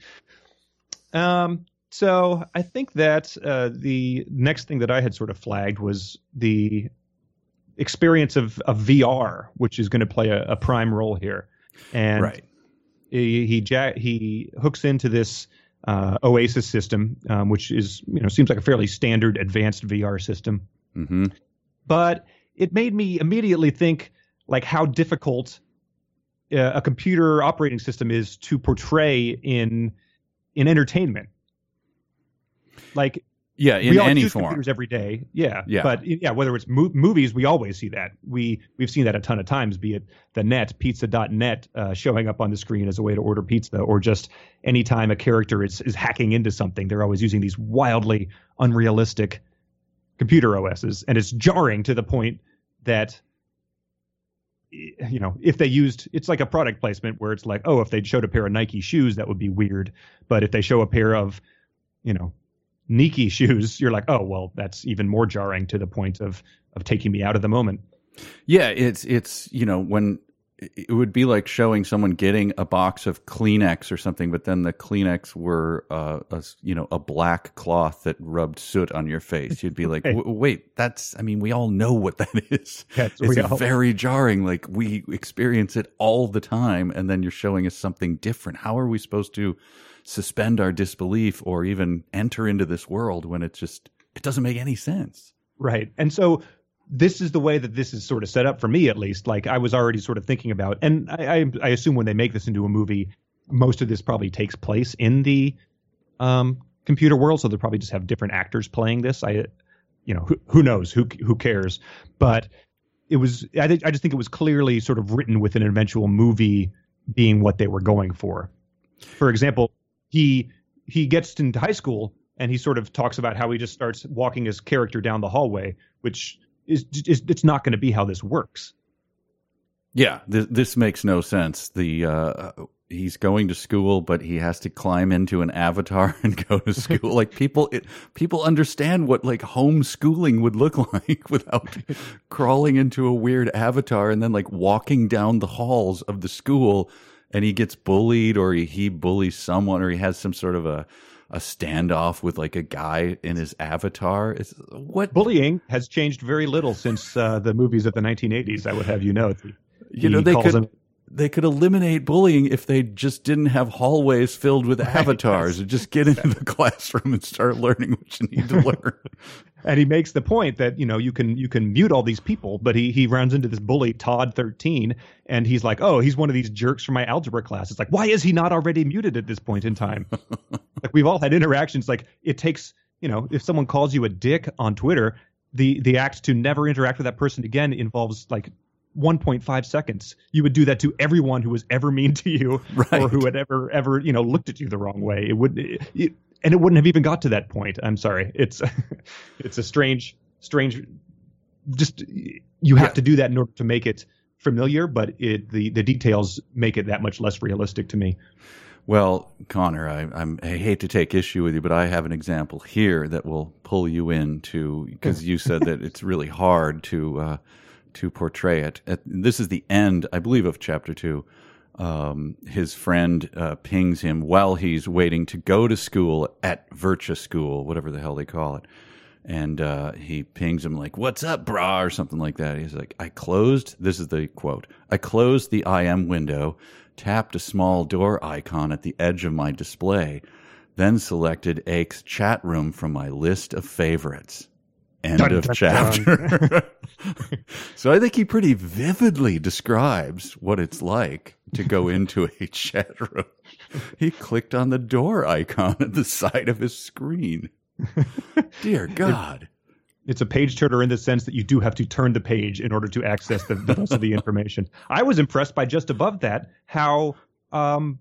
um. So I think that uh, the next thing that I had sort of flagged was the experience of, of V R, which is going to play a, a prime role here. And right. he he, he hooks into this uh, Oasis system, um, which is, you know, seems like a fairly standard advanced V R system. Mm-hmm. But it made me immediately think like how difficult uh, a computer operating system is to portray in in entertainment. Like, yeah, in we all any use form. Computers every day, yeah, yeah. But yeah, whether it's mo- movies, we always see that. We we've seen that a ton of times. Be it the net, pizza dot net, uh, showing up on the screen as a way to order pizza, or just anytime a character is is hacking into something, they're always using these wildly unrealistic computer O Ss, and it's jarring to the point that you know, if they used, it's like a product placement where it's like, oh, if they showed a pair of Nike shoes, that would be weird. But if they show a pair of, you know, Nike shoes, you're like, oh, well, that's even more jarring to the point of of taking me out of the moment. Yeah, it's it's you know, when it would be like showing someone getting a box of Kleenex or something, but then the Kleenex were uh, a you know a black cloth that rubbed soot on your face. You'd be like, Hey. wait, that's I mean, we all know what that is. That's It's real. very jarring. Like we experience it all the time, and then you're showing us something different. How are we supposed to suspend our disbelief or even enter into this world when it's just it doesn't make any sense? Right. And so this is the way that this is sort of set up for me, at least. Like I was already sort of thinking about, and I, I, I assume when they make this into a movie, most of this probably takes place in the um, computer world. So they'll probably just have different actors playing this. I, you know, who, who knows? Who who cares? But it was. I think I just think it was clearly sort of written with an eventual movie being what they were going for. For example, he he gets into high school and he sort of talks about how he just starts walking his character down the hallway, which is, is it's not going to be how this works. Yeah, this, this makes no sense. The uh, he's going to school, but he has to climb into an avatar and go to school. Like people, it, people understand what like homeschooling would look like without crawling into a weird avatar and then like walking down the halls of the school. And he gets bullied, or he, he bullies someone, or he has some sort of a a standoff with like a guy in his avatar. It's what Bullying has changed very little since uh, the movies of the nineteen eighties. I would have you know. you He know they calls could him- they could eliminate bullying if they just didn't have hallways filled with avatars, and just get into the classroom and start learning what you need to learn. And he makes the point that, you know, you can you can mute all these people, but he he runs into this bully, Todd thirteen, and he's like, oh, he's one of these jerks from my algebra class. It's like, why is he not already muted at this point in time? Like we've all had interactions. Like it takes, you know, if someone calls you a dick on Twitter, the the act to never interact with that person again involves like one point five seconds. You would do that to everyone who was ever mean to you, Right. or who had ever ever you know looked at you the wrong way. It would. It, it, and it wouldn't have even got to that point. I'm sorry. It's it's a strange, strange. Just you have Yeah. to do that in order to make it familiar, but it the the details make it that much less realistic to me. Well, Connor, I, I'm, I hate to take issue with you, but I have an example here that will pull you into, because you said that it's really hard to uh, to portray it. At, this is the end, I believe, of chapter two. Um, his friend uh, pings him while he's waiting to go to school at Virtua School, whatever the hell they call it. And uh, he pings him like, "What's up, brah?" or something like that. He's like, "I closed," this is the quote, "I closed the I M window, tapped a small door icon at the edge of my display, then selected Ake's chat room from my list of favorites." End Dun, of dun, chapter. So I think he pretty vividly describes what it's like to go into a chat room. He clicked on the door icon at the side of his screen. Dear God. It's a page turner in the sense that you do have to turn the page in order to access the, the rest of the information. I was impressed by just above that how um,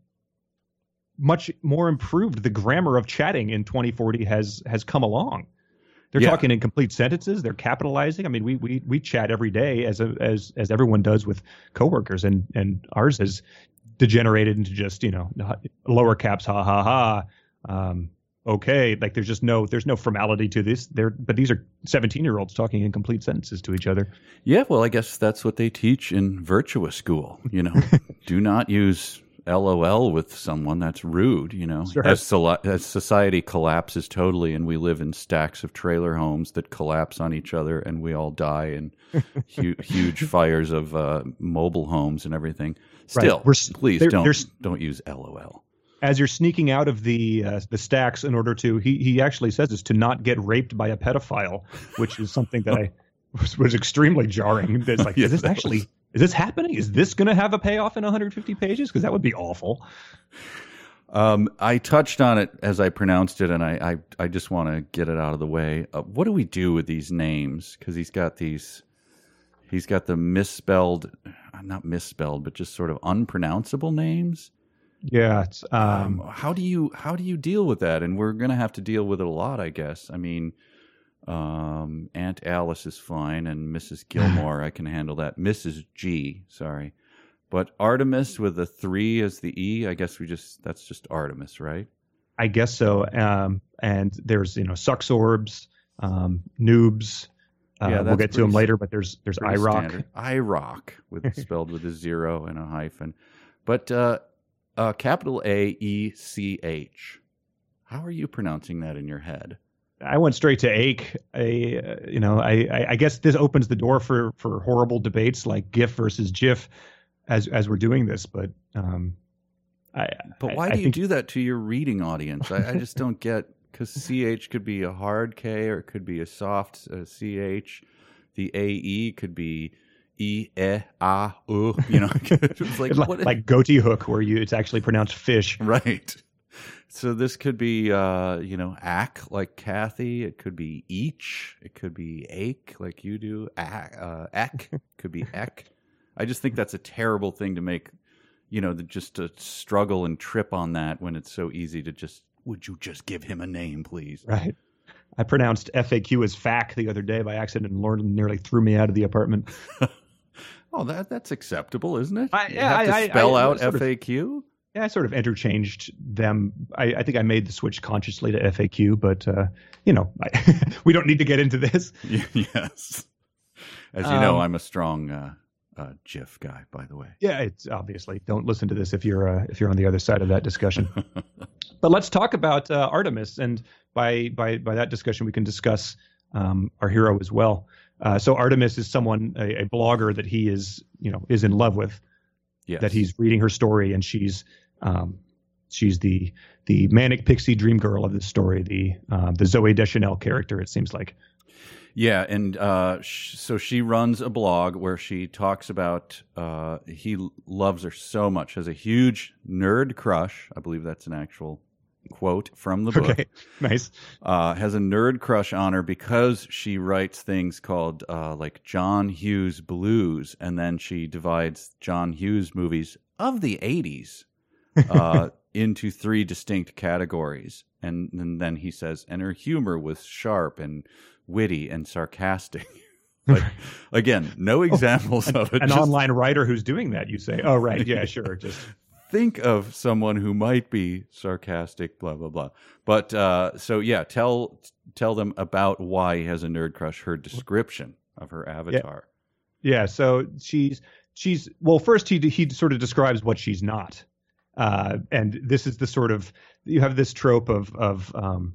much more improved the grammar of chatting in twenty forty has has come along. They're Yeah. talking in complete sentences. They're capitalizing. I mean, we we we chat every day as a, as as everyone does with coworkers, and and ours has degenerated into just you know lower caps, ha ha ha. Um, okay, like there's just no there's no formality to this. There, but these are seventeen year olds talking in complete sentences to each other. Yeah, well, I guess that's what they teach in Virtua School. You know, do not use L O L with someone. That's rude. You know, Sure. as, so- as society collapses totally, and we live in stacks of trailer homes that collapse on each other, and we all die in hu- huge fires of uh, mobile homes and everything. Still, We're s- please there- don't there's- don't use L O L. As you're sneaking out of the uh, the stacks in order to, he he actually says this, to not get raped by a pedophile, which is something that I was, was extremely jarring. It's like, Yeah, is this that actually was- is this happening? Is this going to have a payoff in one hundred fifty pages? Because that would be awful. Um, I touched on it as I pronounced it, and I I, I just want to get it out of the way. Uh, what do we do with these names? Because he's got these, he's got the misspelled, not misspelled, but just sort of unpronounceable names. Yeah. It's, um, Um, how do you how do you deal with that? And we're gonna have to deal with it a lot, I guess. I mean, Um, Aunt Alice is fine, and Missus Gilmore, I can handle that. Missus G, sorry. But Artemis with a three as the E, I guess we just, that's just Artemis, right? I guess so. Um, and there's, you know, Suxorbs, um, Noobs. Uh, Yeah, we'll that's get to them pretty- later, but there's there's Pretty IROC. standard. IROC, with spelled with a zero and a hyphen. But uh, uh, capital A E C H. How are you pronouncing that in your head? I went straight to Ake. I, uh, you know, I, I, I guess this opens the door for, for horrible debates like GIF versus GIF as as we're doing this. But um, I, But why I, do I you think, do that to your reading audience? I, I just don't get, because C H could be a hard K or it could be a soft uh, C H. The A E could be E, E, A, U. You know, it's like, like, what? like goatee hook, where you it's actually pronounced fish. Right. So this could be, uh, you know, ack like Kathy. It could be each. It could be ache like you do. Ack, uh, eck could be eck. I just think that's a terrible thing to make, you know, the, just to struggle and trip on that when it's so easy to just, would you just give him a name, please? Right. I pronounced F A Q as F A Q the other day by accident, and Lauren nearly threw me out of the apartment. Oh, that that's acceptable, isn't it? I- You yeah, have to I- I- spell I out sort of- F A Q? Yeah, I sort of interchanged them. I, I think I made the switch consciously to F A Q, but uh, you know, I, we don't need to get into this. Yes. As you know, Um, I'm a strong uh, uh, GIF guy, by the way. Yeah, it's obviously don't listen to this if you're uh, if you're on the other side of that discussion. But let's talk about uh, Artemis, and by by by that discussion, we can discuss um, our hero as well. Uh, so Artemis is someone, a, a blogger that he is, you know, is in love with. Yes. That he's reading her story, and she's um, she's the the manic pixie dream girl of this story, the uh, the Zoe Deschanel character. It seems like. Yeah, and uh, sh- so she runs a blog where she talks about uh, he l- loves her so much, has a huge nerd crush. I believe that's an actual quote from the book. Okay, nice. Uh, has a nerd crush on her because she writes things called uh, like John Hughes Blues, and then she divides John Hughes movies of the eighties uh, into three distinct categories. And, and then he says, and her humor was sharp and witty and sarcastic. But again, no examples of it. An Just online writer who's doing that, you say? Oh, right, yeah, sure. Just think of someone who might be sarcastic, blah blah blah. But uh, so yeah, tell tell them about why he has a nerd crush. Her description of her avatar. yeah. So she's she's well. First, he he sort of describes what she's not, uh, and this is the sort of you have this trope of of um,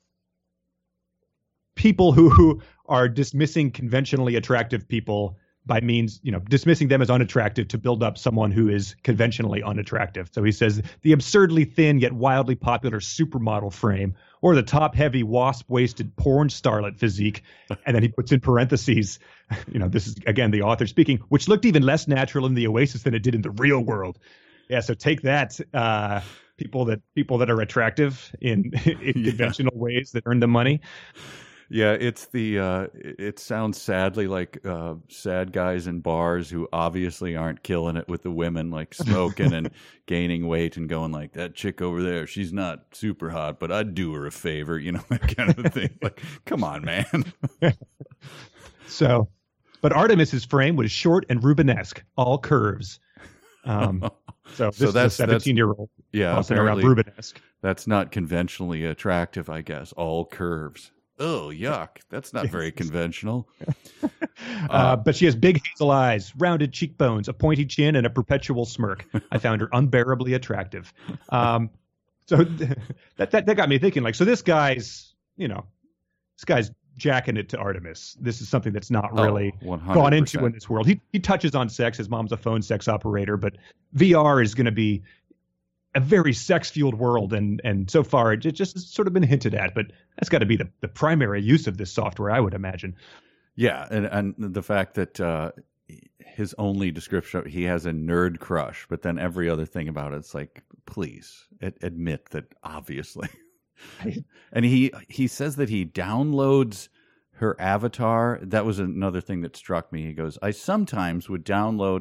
people who, who are dismissing conventionally attractive people by means, you know, dismissing them as unattractive to build up someone who is conventionally unattractive. So he says the absurdly thin yet wildly popular supermodel frame, or the top-heavy wasp-waisted porn starlet physique, and then he puts in parentheses, you know, this is again the author speaking, which looked even less natural in the Oasis than it did in the real world. Yeah, so take that, uh, people that people that are attractive in, in Yeah. conventional ways that earn them money. Yeah, it's the. Uh, it sounds sadly like uh, sad guys in bars who obviously aren't killing it with the women, like smoking and gaining weight and going like, that chick over there, she's not super hot, but I'd do her a favor, you know, that kind of thing. Like, come on, man. So, but Artemis's frame was short and Rubenesque, all curves. Um, so this So is a that's- seventeen-year-old Yeah, tossing around apparently Rubenesque. that's not conventionally attractive, I guess. All curves. Oh, yuck. That's not very conventional. Uh, but she has big hazel eyes, rounded cheekbones, a pointy chin, and a perpetual smirk. I found her unbearably attractive. Um, so that, that that got me thinking. Like, so this guy's, you know, this guy's jacking it to Artemis. This is something that's not really Oh, one hundred percent. gone into in this world. He he touches on sex. His mom's a phone sex operator, but V R is going to be a very sex-fueled world, and and so far it just has sort of been hinted at. But that's got to be the, the primary use of this software, I would imagine. Yeah, and, and the fact that uh, his only description, he has a nerd crush, but then every other thing about it's like, please ad- admit that obviously. And he he says that he downloads her avatar. That was another thing that struck me. He goes, I sometimes would download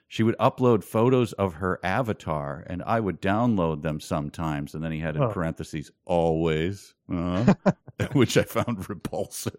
she would upload photos of her avatar, and I would download them sometimes. And then he had in Oh. parentheses, always, uh, which I found repulsive.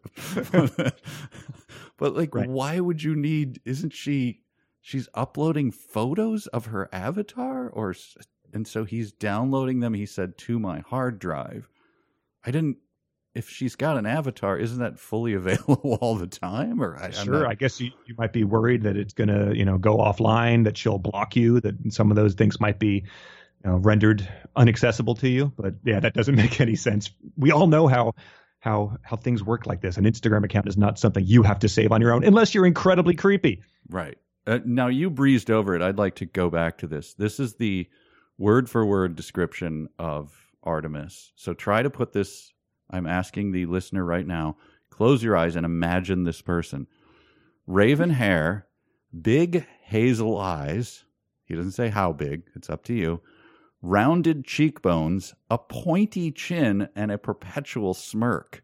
But like, Right. why would you need, isn't she, she's uploading photos of her avatar? Or, s- and so he's downloading them, he said, to my hard drive. I didn't, if she's got an avatar, isn't that fully available all the time? Or I, I'm Sure, not- I guess you, you might be worried that it's going to, you know, go offline, that she'll block you, that some of those things might be, you know, rendered inaccessible to you. But yeah, that doesn't make any sense. We all know how how how things work like this. An Instagram account is not something you have to save on your own unless you're incredibly creepy. Right. Uh, now, you breezed over it. I'd like to go back to this. This is the word for word description of Artemis. So try to put this, I'm asking the listener right now, close your eyes and imagine this person. Raven hair, big hazel eyes. He doesn't say how big. It's up to you. Rounded cheekbones, a pointy chin, and a perpetual smirk.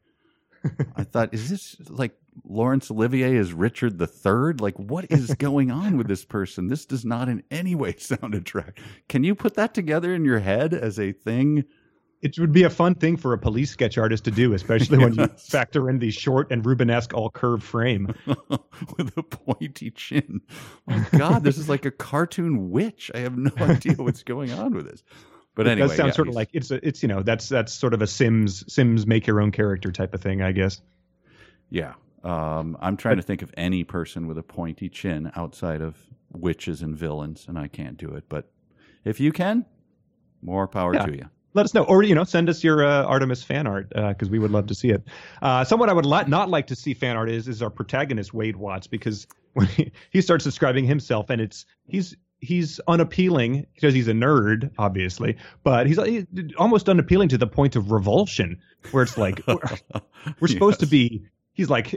I thought, is this like Laurence Olivier as Richard the Third? Like, what is going on with this person? This does not in any way sound attractive. Can you put that together in your head as a thing? It would be a fun thing for a police sketch artist to do, especially when you Yes. factor in the short and Rubenesque all curved frame. With a pointy chin. Oh, God, this is like a cartoon witch. I have no idea what's going on with this. But It anyway, does sound yeah, sort of he's- like it's a, it's you know that's that's sort of a Sims Sims make your own character type of thing, I guess. Yeah. Um, I'm trying to think of any person with a pointy chin outside of witches and villains, and I can't do it. But if you can, more power Yeah. to you. Let us know, or you know, send us your uh, Artemis fan art because we would love to see it. Uh, someone I would li- not like to see fan art is is our protagonist Wade Watts, because when he, he starts describing himself, and it's he's he's unappealing because he's a nerd, obviously, but he's, he's almost unappealing to the point of revulsion, where it's like we're, we're supposed to Yes. be. He's like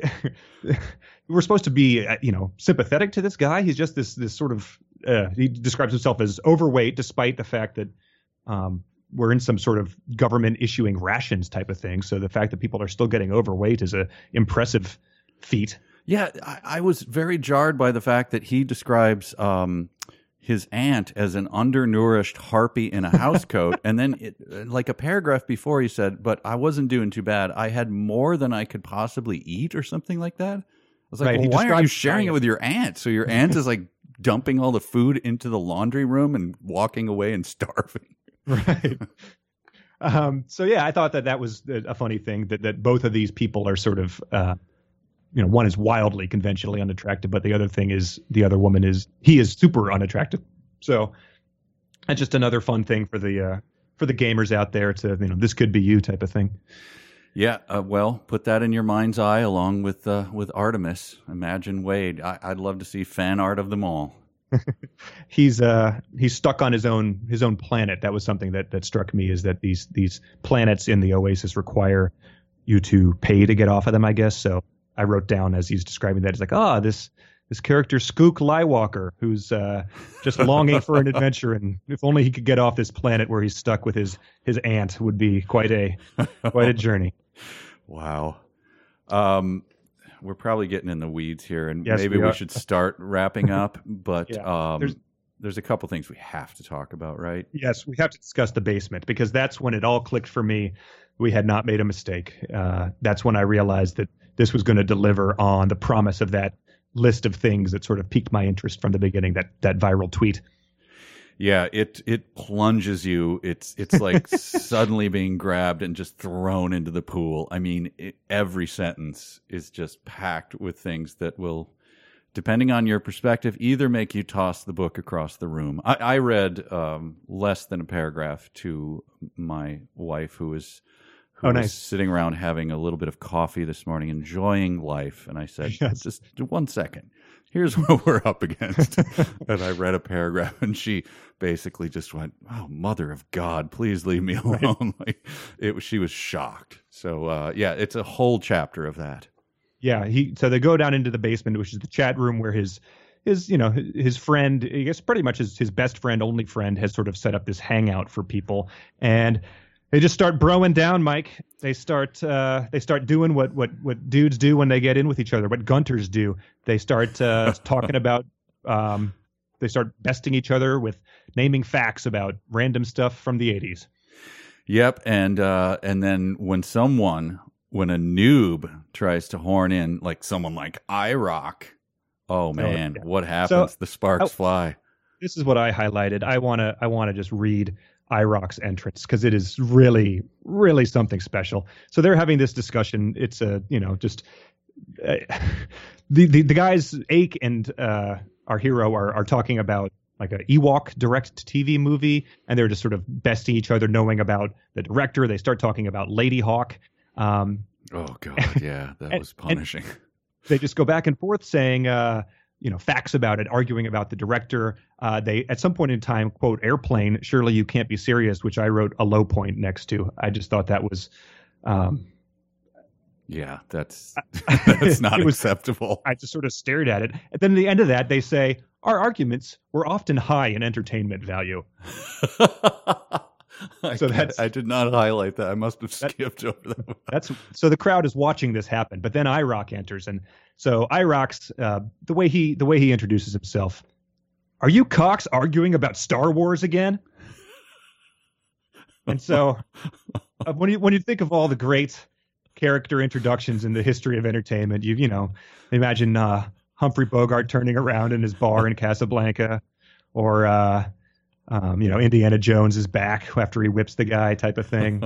we're supposed to be, uh, you know, sympathetic to this guy. He's just this this sort of uh, he describes himself as overweight, despite the fact that. Um, we're in some sort of government issuing rations type of thing. So the fact that people are still getting overweight is a impressive feat. Yeah, I, I was very jarred by the fact that he describes um, his aunt as an undernourished harpy in a housecoat. And then, it, like a paragraph before, he said, but I wasn't doing too bad. I had more than I could possibly eat, or something like that. I was like, Right, he well, why aren't you describes sharing it diet. with your aunt? So your aunt is like dumping all the food into the laundry room and walking away and starving. Right. Um, so yeah, I thought that that was a a funny thing that, that both of these people are sort of, uh, you know, one is wildly conventionally unattractive, but the other thing is the other woman is, he is super unattractive. So that's just another fun thing for the, uh, for the gamers out there to, you know, this could be you type of thing. Yeah, uh, well, put that in your mind's eye along with uh, with Artemis. Imagine Wade. I, I'd love to see fan art of them all. He's uh he's stuck on his own his own planet. That was something that that struck me, is that these these planets in the Oasis require you to pay to get off of them, I guess. So I wrote down as he's describing that, it's like, ah, this this character Skook Lywalker, who's uh just longing for an adventure, and if only he could get off this planet where he's stuck with his his aunt, would be quite a quite a journey. Wow. Um, we're probably getting in the weeds here, and Yes, maybe we we, are. should start wrapping up. But Yeah, um, there's- there's, a couple things we have to talk about, right? Yes, we have to discuss the basement, because that's when it all clicked for me. We had not made a mistake. Uh, that's when I realized that this was going to deliver on the promise of that list of things that sort of piqued my interest from the beginning, that that viral tweet. Yeah, it it plunges you. It's it's like suddenly being grabbed and just thrown into the pool. I mean, it, every sentence is just packed with things that will, depending on your perspective, either make you toss the book across the room. I, I read um, less than a paragraph to my wife, who was who Oh, was nice. sitting around having a little bit of coffee this morning, enjoying life, and I said, Yes. just one second. Here's what we're up against. And I read a paragraph, and she basically just went, "Oh, mother of God, please leave me alone." Like, it was, she was shocked. So, uh, yeah, it's a whole chapter of that. Yeah, he so they go down into the basement, which is the chat room where his his you know his friend, I guess pretty much his his best friend, only friend, has sort of set up this hangout for people, and they just start broing down, Mike. They start uh, they start doing what what what dudes do when they get in with each other, what Gunters do. They start uh, talking about um, they start besting each other with naming facts about random stuff from the eighties. Yep, and uh, and then when someone, when a noob tries to horn in, like someone like iRock, oh man, oh, yeah. what happens? So, the sparks oh, fly. This is what I highlighted. I wanna I wanna just read iRock's entrance because it is really really something special. So they're having this discussion. It's a you know just uh, the, the the guys Ake and uh, our hero are are talking about like a Ewok direct T V movie, and they're just sort of besting each other, knowing about the director. They start talking about Lady Hawk. Um, oh God, yeah, that and, was punishing. They just go back and forth saying, uh, you know, facts about it, arguing about the director. Uh, they at some point in time quote Airplane. Surely you can't be serious, which I wrote a low point next to. I just thought that was. Um, Yeah, that's that's not was, acceptable. I just sort of stared at it. And then at the end of that, they say, our arguments were often high in entertainment value. I, so that's, I did not highlight that. I must have that, skipped over that. That's so the crowd is watching this happen, but then iRock enters, and so iRock's uh, the way he the way he introduces himself. Are you cocks arguing about Star Wars again? And so uh, when you when you think of all the great character introductions in the history of entertainment, you you know imagine uh, Humphrey Bogart turning around in his bar in Casablanca, or uh, um, you know Indiana Jones is back after he whips the guy, type of thing.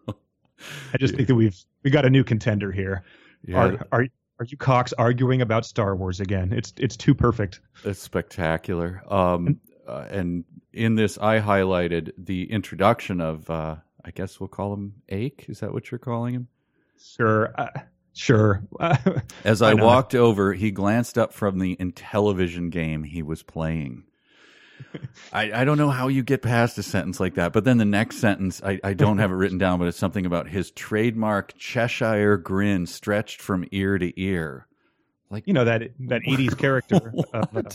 I just yeah. think that we've we got a new contender here. Yeah. Are, are are you cocks arguing about Star Wars again? It's it's too perfect. It's spectacular. Um, uh, and in this, I highlighted the introduction of uh, I guess we'll call him Ake. Is that what you're calling him? Sure. Uh, sure. As I walked over, he glanced up from the Intellivision game he was playing. I, I don't know how you get past a sentence like that, but then the next sentence, I, I don't have it written down, but it's something about his trademark Cheshire grin stretched from ear to ear. Like, you know, that that eighties character. Of, uh,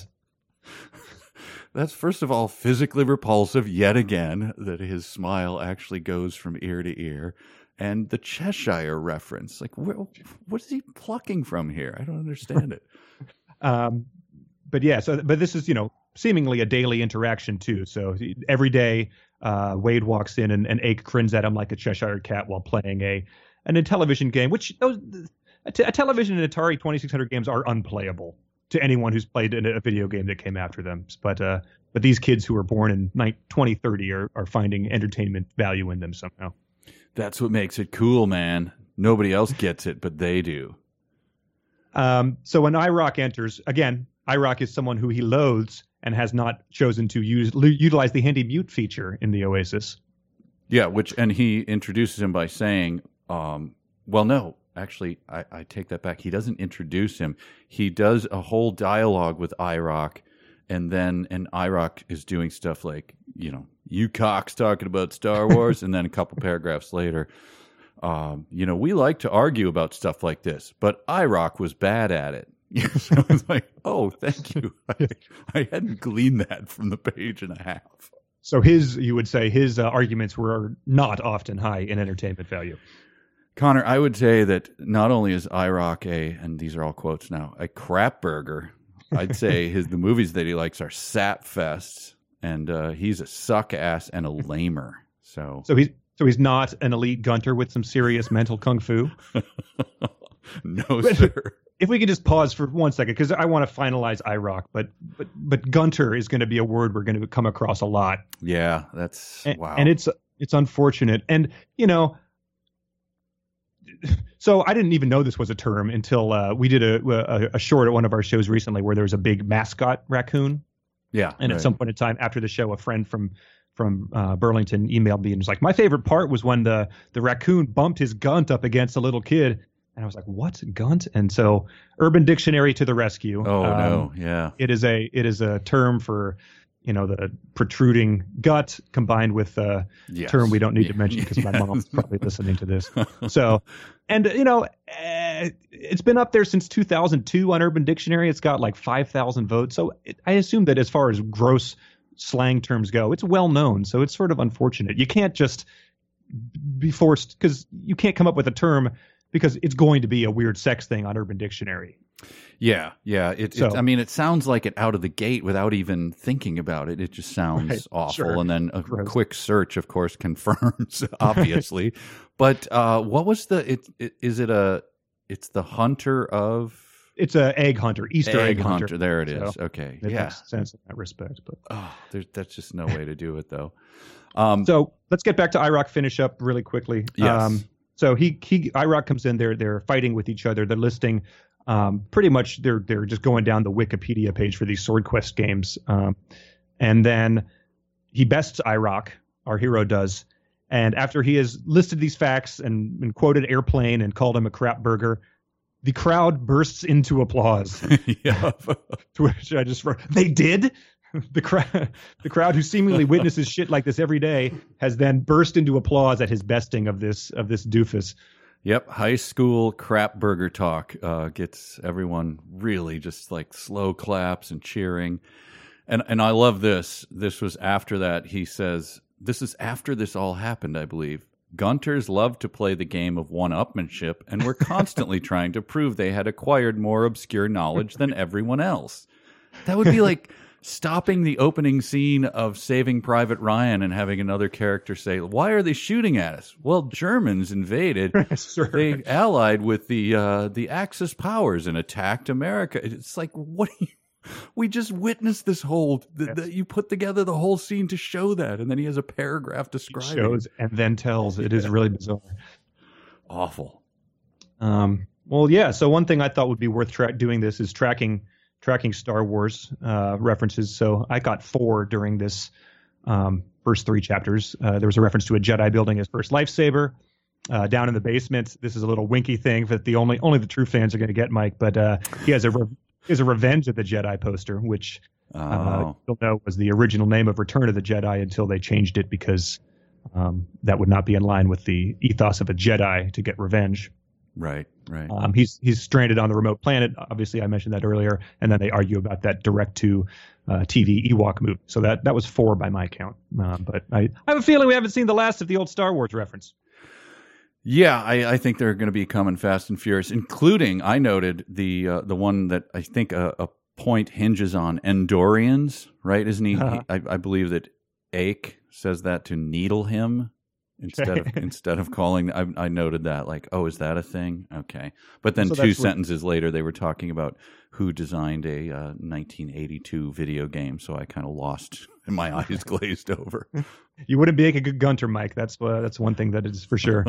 That's, first of all, physically repulsive yet again, that his smile actually goes from ear to ear. And the Cheshire reference, like, where, what is he plucking from here? I don't understand it. Um, but yeah, so but this is, you know, seemingly a daily interaction too. So every day, uh, Wade walks in and, and Ake grins at him like a Cheshire cat while playing a an Intellivision game, which those a, t- a television and Atari twenty-six hundred games are unplayable to anyone who's played in a video game that came after them. But uh, but these kids who were born in twenty thirty are are finding entertainment value in them somehow. That's what makes it cool, man. Nobody else gets it, but they do. Um, so when iRock enters, again, iRock is someone who he loathes and has not chosen to use utilize the handy mute feature in the Oasis. Yeah, which and he introduces him by saying, um, well, no, actually, I, I take that back. He doesn't introduce him. He does a whole dialogue with iRock, and then and iRock is doing stuff like, you know, you cocks talking about Star Wars, and then a couple paragraphs later, um, you know, we like to argue about stuff like this, but iRock was bad at it. So it's like, oh, thank you. I, I hadn't gleaned that from the page and a half. So his, you would say, his uh, arguments were not often high in entertainment value. Connor, I would say that not only is iRock a, and these are all quotes now, a crap burger. I'd say his the movies that he likes are sap fests. And uh, he's a suck ass and a lamer. So, so he's so he's not an elite gunter with some serious mental kung fu. No, but, sir. If we could just pause for one second, because I want to finalize iRock, but but but gunter is going to be a word we're going to come across a lot. Yeah, that's and, wow. And it's it's unfortunate, and you know. So I didn't even know this was a term until uh, we did a, a a short at one of our shows recently where there was a big mascot raccoon. Yeah. And right. At some point in time after the show, a friend from from uh, Burlington emailed me and was like, my favorite part was when the, the raccoon bumped his gunt up against a little kid. And I was like, what, gunt? And so Urban Dictionary to the rescue. Oh, um, no. Yeah. It is a it is a term for, you know, the protruding gut combined with a yes. term we don't need yeah. to mention because my yeah. mom's probably listening to this. So, and, you know, uh, it's been up there since two thousand two on Urban Dictionary. It's got like five thousand votes. So it, I assume that as far as gross slang terms go, it's well known. So it's sort of unfortunate. You can't just be forced because you can't come up with a term because it's going to be a weird sex thing on Urban Dictionary. Yeah, yeah. It, So- it, I mean, it sounds like it out of the gate without even thinking about it. It just sounds Right, awful. sure. And then a Gross. quick search, of course, confirms, obviously. But uh, what was the? It, it is it a? It's the hunter of It's a egg hunter, Easter egg, egg hunter. hunter. There it is. So Okay, It yeah. makes sense in that respect. But Oh, there's that's just no way to do it though. Um, so let's get back to Iraq. Finish up really quickly. Yes. so he he Iraq comes in. They're they're fighting with each other. They're listing. Um, pretty much, they're they're just going down the Wikipedia page for these Sword Quest games, um, and then he bests Iraq. Our hero does, and after he has listed these facts and, and quoted Airplane and called him a crap burger, the crowd bursts into applause. yeah. To which I just wrote, they did. The crowd, the crowd who seemingly witnesses shit like this every day, has then burst into applause at his besting of this of this doofus. Yep, high school crap burger talk uh, gets everyone really just like slow claps and cheering. And and I love this. This was after that. He says, this is after this all happened, I believe. Gunters loved to play the game of one-upmanship and were constantly trying to prove they had acquired more obscure knowledge than everyone else. That would be like stopping the opening scene of Saving Private Ryan and having another character say, why are they shooting at us? Well, Germans invaded. Sure. They allied with the uh, the Axis powers and attacked America. It's like, what do you, we just witnessed this whole, th- Yes. th- you put together the whole scene to show that. And then he has a paragraph describing Shows and then tells. It is really bizarre. Awful. Um, well, yeah. So one thing I thought would be worth tra- doing this is tracking tracking Star Wars uh, references. So I got four during this um, first three chapters. Uh, there was a reference to a Jedi building his first lightsaber. Uh, down in the basement, this is a little winky thing that the only only the true fans are going to get, Mike. But uh, he has a re- he has a Revenge of the Jedi poster, which uh, Oh. you'll know was the original name of Return of the Jedi until they changed it because um, that would not be in line with the ethos of a Jedi to get revenge. Right, right. Um, he's he's stranded on the remote planet. Obviously, I mentioned that earlier, and then they argue about that direct to uh, T V Ewok movie. So that that was four by my count. Um, but I, I have a feeling we haven't seen the last of the old Star Wars reference. Yeah, I, I think they're going to be coming fast and furious, including, I noted, the uh, the one that I think a, a point hinges on, Endorians, right? Isn't he? Uh-huh. he I, I believe that Ake says that to needle him instead of instead of calling. I, I noted that, like, oh, is that a thing? Okay. But then So two that's what- sentences later, they were talking about who designed a uh, nineteen eighty-two video game, so I kind of lost, and my eyes glazed over. You wouldn't make a good gunter, Mike. That's uh, that's one thing that is for sure.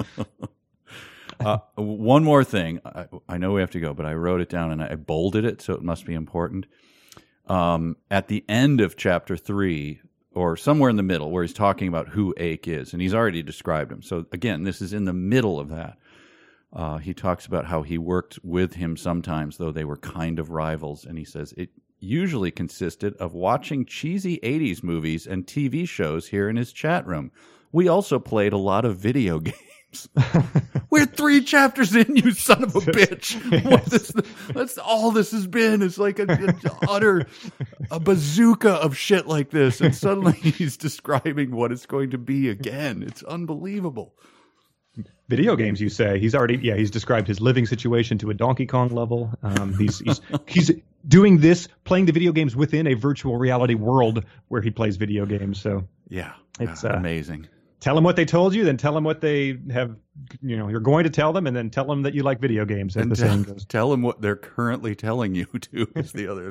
Uh, one more thing. I, I know we have to go, but I wrote it down and I bolded it, so it must be important. Um, at the end of chapter three, or somewhere in the middle, where he's talking about who Ake is, and he's already described him. So again, this is in the middle of that. Uh, he talks about how he worked with him sometimes, though they were kind of rivals, and he says it usually consisted of watching cheesy eighties movies and T V shows here in his chat room. We also played a lot of video games. We're three chapters in, you son of a bitch. What this, that's all this has been. It's like a, a utter a bazooka of shit like this, and suddenly he's describing what it's going to be again. It's unbelievable. Video games, you say? He's already, yeah, he's described his living situation to a Donkey Kong level. Um, he's, he's he's doing this, playing the video games within a virtual reality world where he plays video games. So Yeah, It's, uh, uh, amazing. tell them what they told you, then tell them what they have, you know, you're going to tell them, and then tell them that you like video games, as And the tell, saying goes. tell him what they're currently telling you too. Is the other.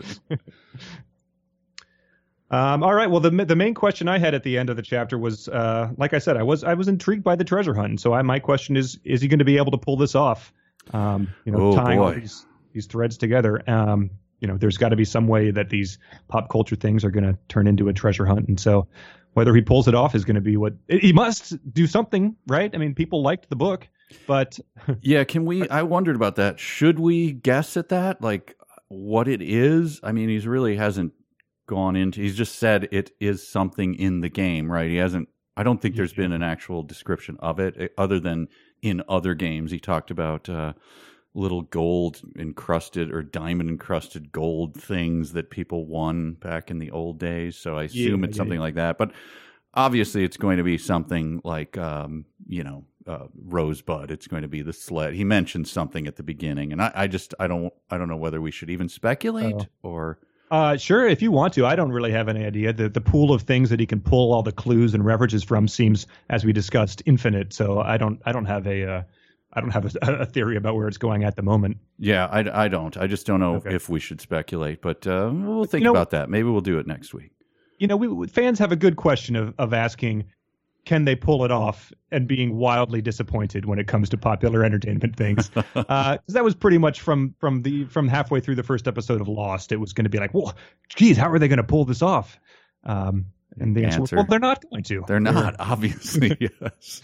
Um, all right. Well, the the main question I had at the end of the chapter was, uh, like I said, I was I was intrigued by the treasure hunt. And so I, my question is, is he going to be able to pull this off? Um, you know, Oh, tying all boy. these these threads together. Um, you know, there's got to be some way that these pop culture things are going to turn into a treasure hunt. And so whether he pulls it off is going to be what he must do something, right? I mean, people liked the book, but Yeah, can we? I wondered about that. Should we guess at that, like what it is? I mean, he's really hasn't gone into. He's just said it is something in the game, right? He hasn't. I don't think there's been an actual description of it, eh, other than in other games. He talked about uh, little gold encrusted or diamond encrusted gold things that people won back in the old days. So I assume Yeah, it's yeah, something yeah. like that. But obviously, it's going to be something like um, you know. uh, Rosebud. It's going to be the sled. He mentioned something at the beginning, and I, I just I don't I don't know whether we should even speculate oh. or. Uh, sure, if you want to. I don't really have any idea. The the pool of things that he can pull all the clues and references from seems, as we discussed, infinite. So I don't I don't have a uh, I don't have a, a theory about where it's going at the moment. Yeah, I, I don't. I just don't know okay. if we should speculate, but uh, we'll think you know, about that. Maybe we'll do it next week. You know, we fans have a good question of of asking, can they pull it off, and being wildly disappointed when it comes to popular entertainment things. Because uh, that was pretty much from from the from halfway through the first episode of Lost. It was going to be like, well, geez, how are they going to pull this off? Um, and the answer, answer was, well, they're not going to. They're not, obviously. Yes.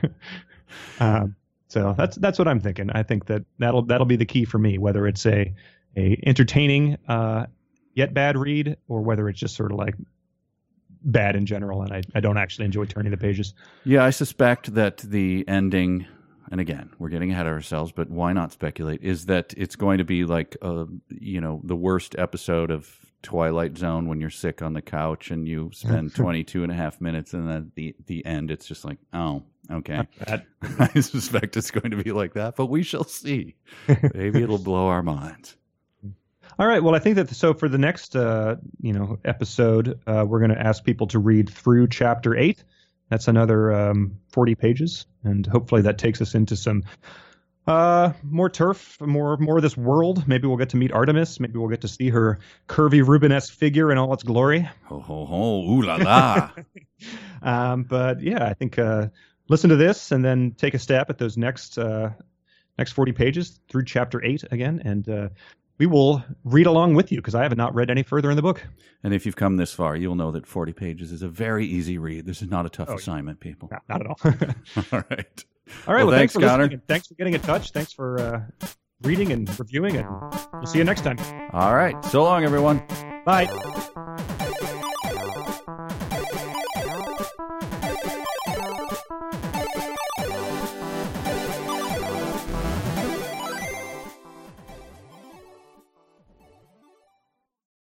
um, so that's that's what I'm thinking. I think that that'll that'll be the key for me, whether it's a a entertaining uh, yet bad read, or whether it's just sort of like bad in general, and I, I don't actually enjoy turning the pages. Yeah, I suspect that the ending, and again, we're getting ahead of ourselves, but why not speculate, is that it's going to be like, uh, you know, the worst episode of Twilight Zone when you're sick on the couch and you spend twenty-two and a half minutes, and then at the, the end, it's just like, oh, okay. I suspect it's going to be like that, but we shall see. Maybe it'll blow our minds. All right. Well, I think that so for the next, uh, you know, episode, uh, we're going to ask people to read through chapter eight. That's another um, forty pages, and hopefully that takes us into some uh, more turf, more more of this world. Maybe we'll get to meet Artemis. Maybe we'll get to see her curvy Rubenesque figure in all its glory. Ho ho ho! Ooh la la! um, but yeah, I think uh, listen to this and then take a stab at those next uh, next forty pages through chapter eight again, and. Uh, We will read along with you because I have not read any further in the book. And if you've come this far, you'll know that forty pages is a very easy read. This is not a tough oh, assignment, people. No, not at all. All right. All right. Well, well thanks, thanks for Connor. listening. Thanks for getting in touch. Thanks for uh, reading and reviewing. And we'll see you next time. All right. So long, everyone. Bye.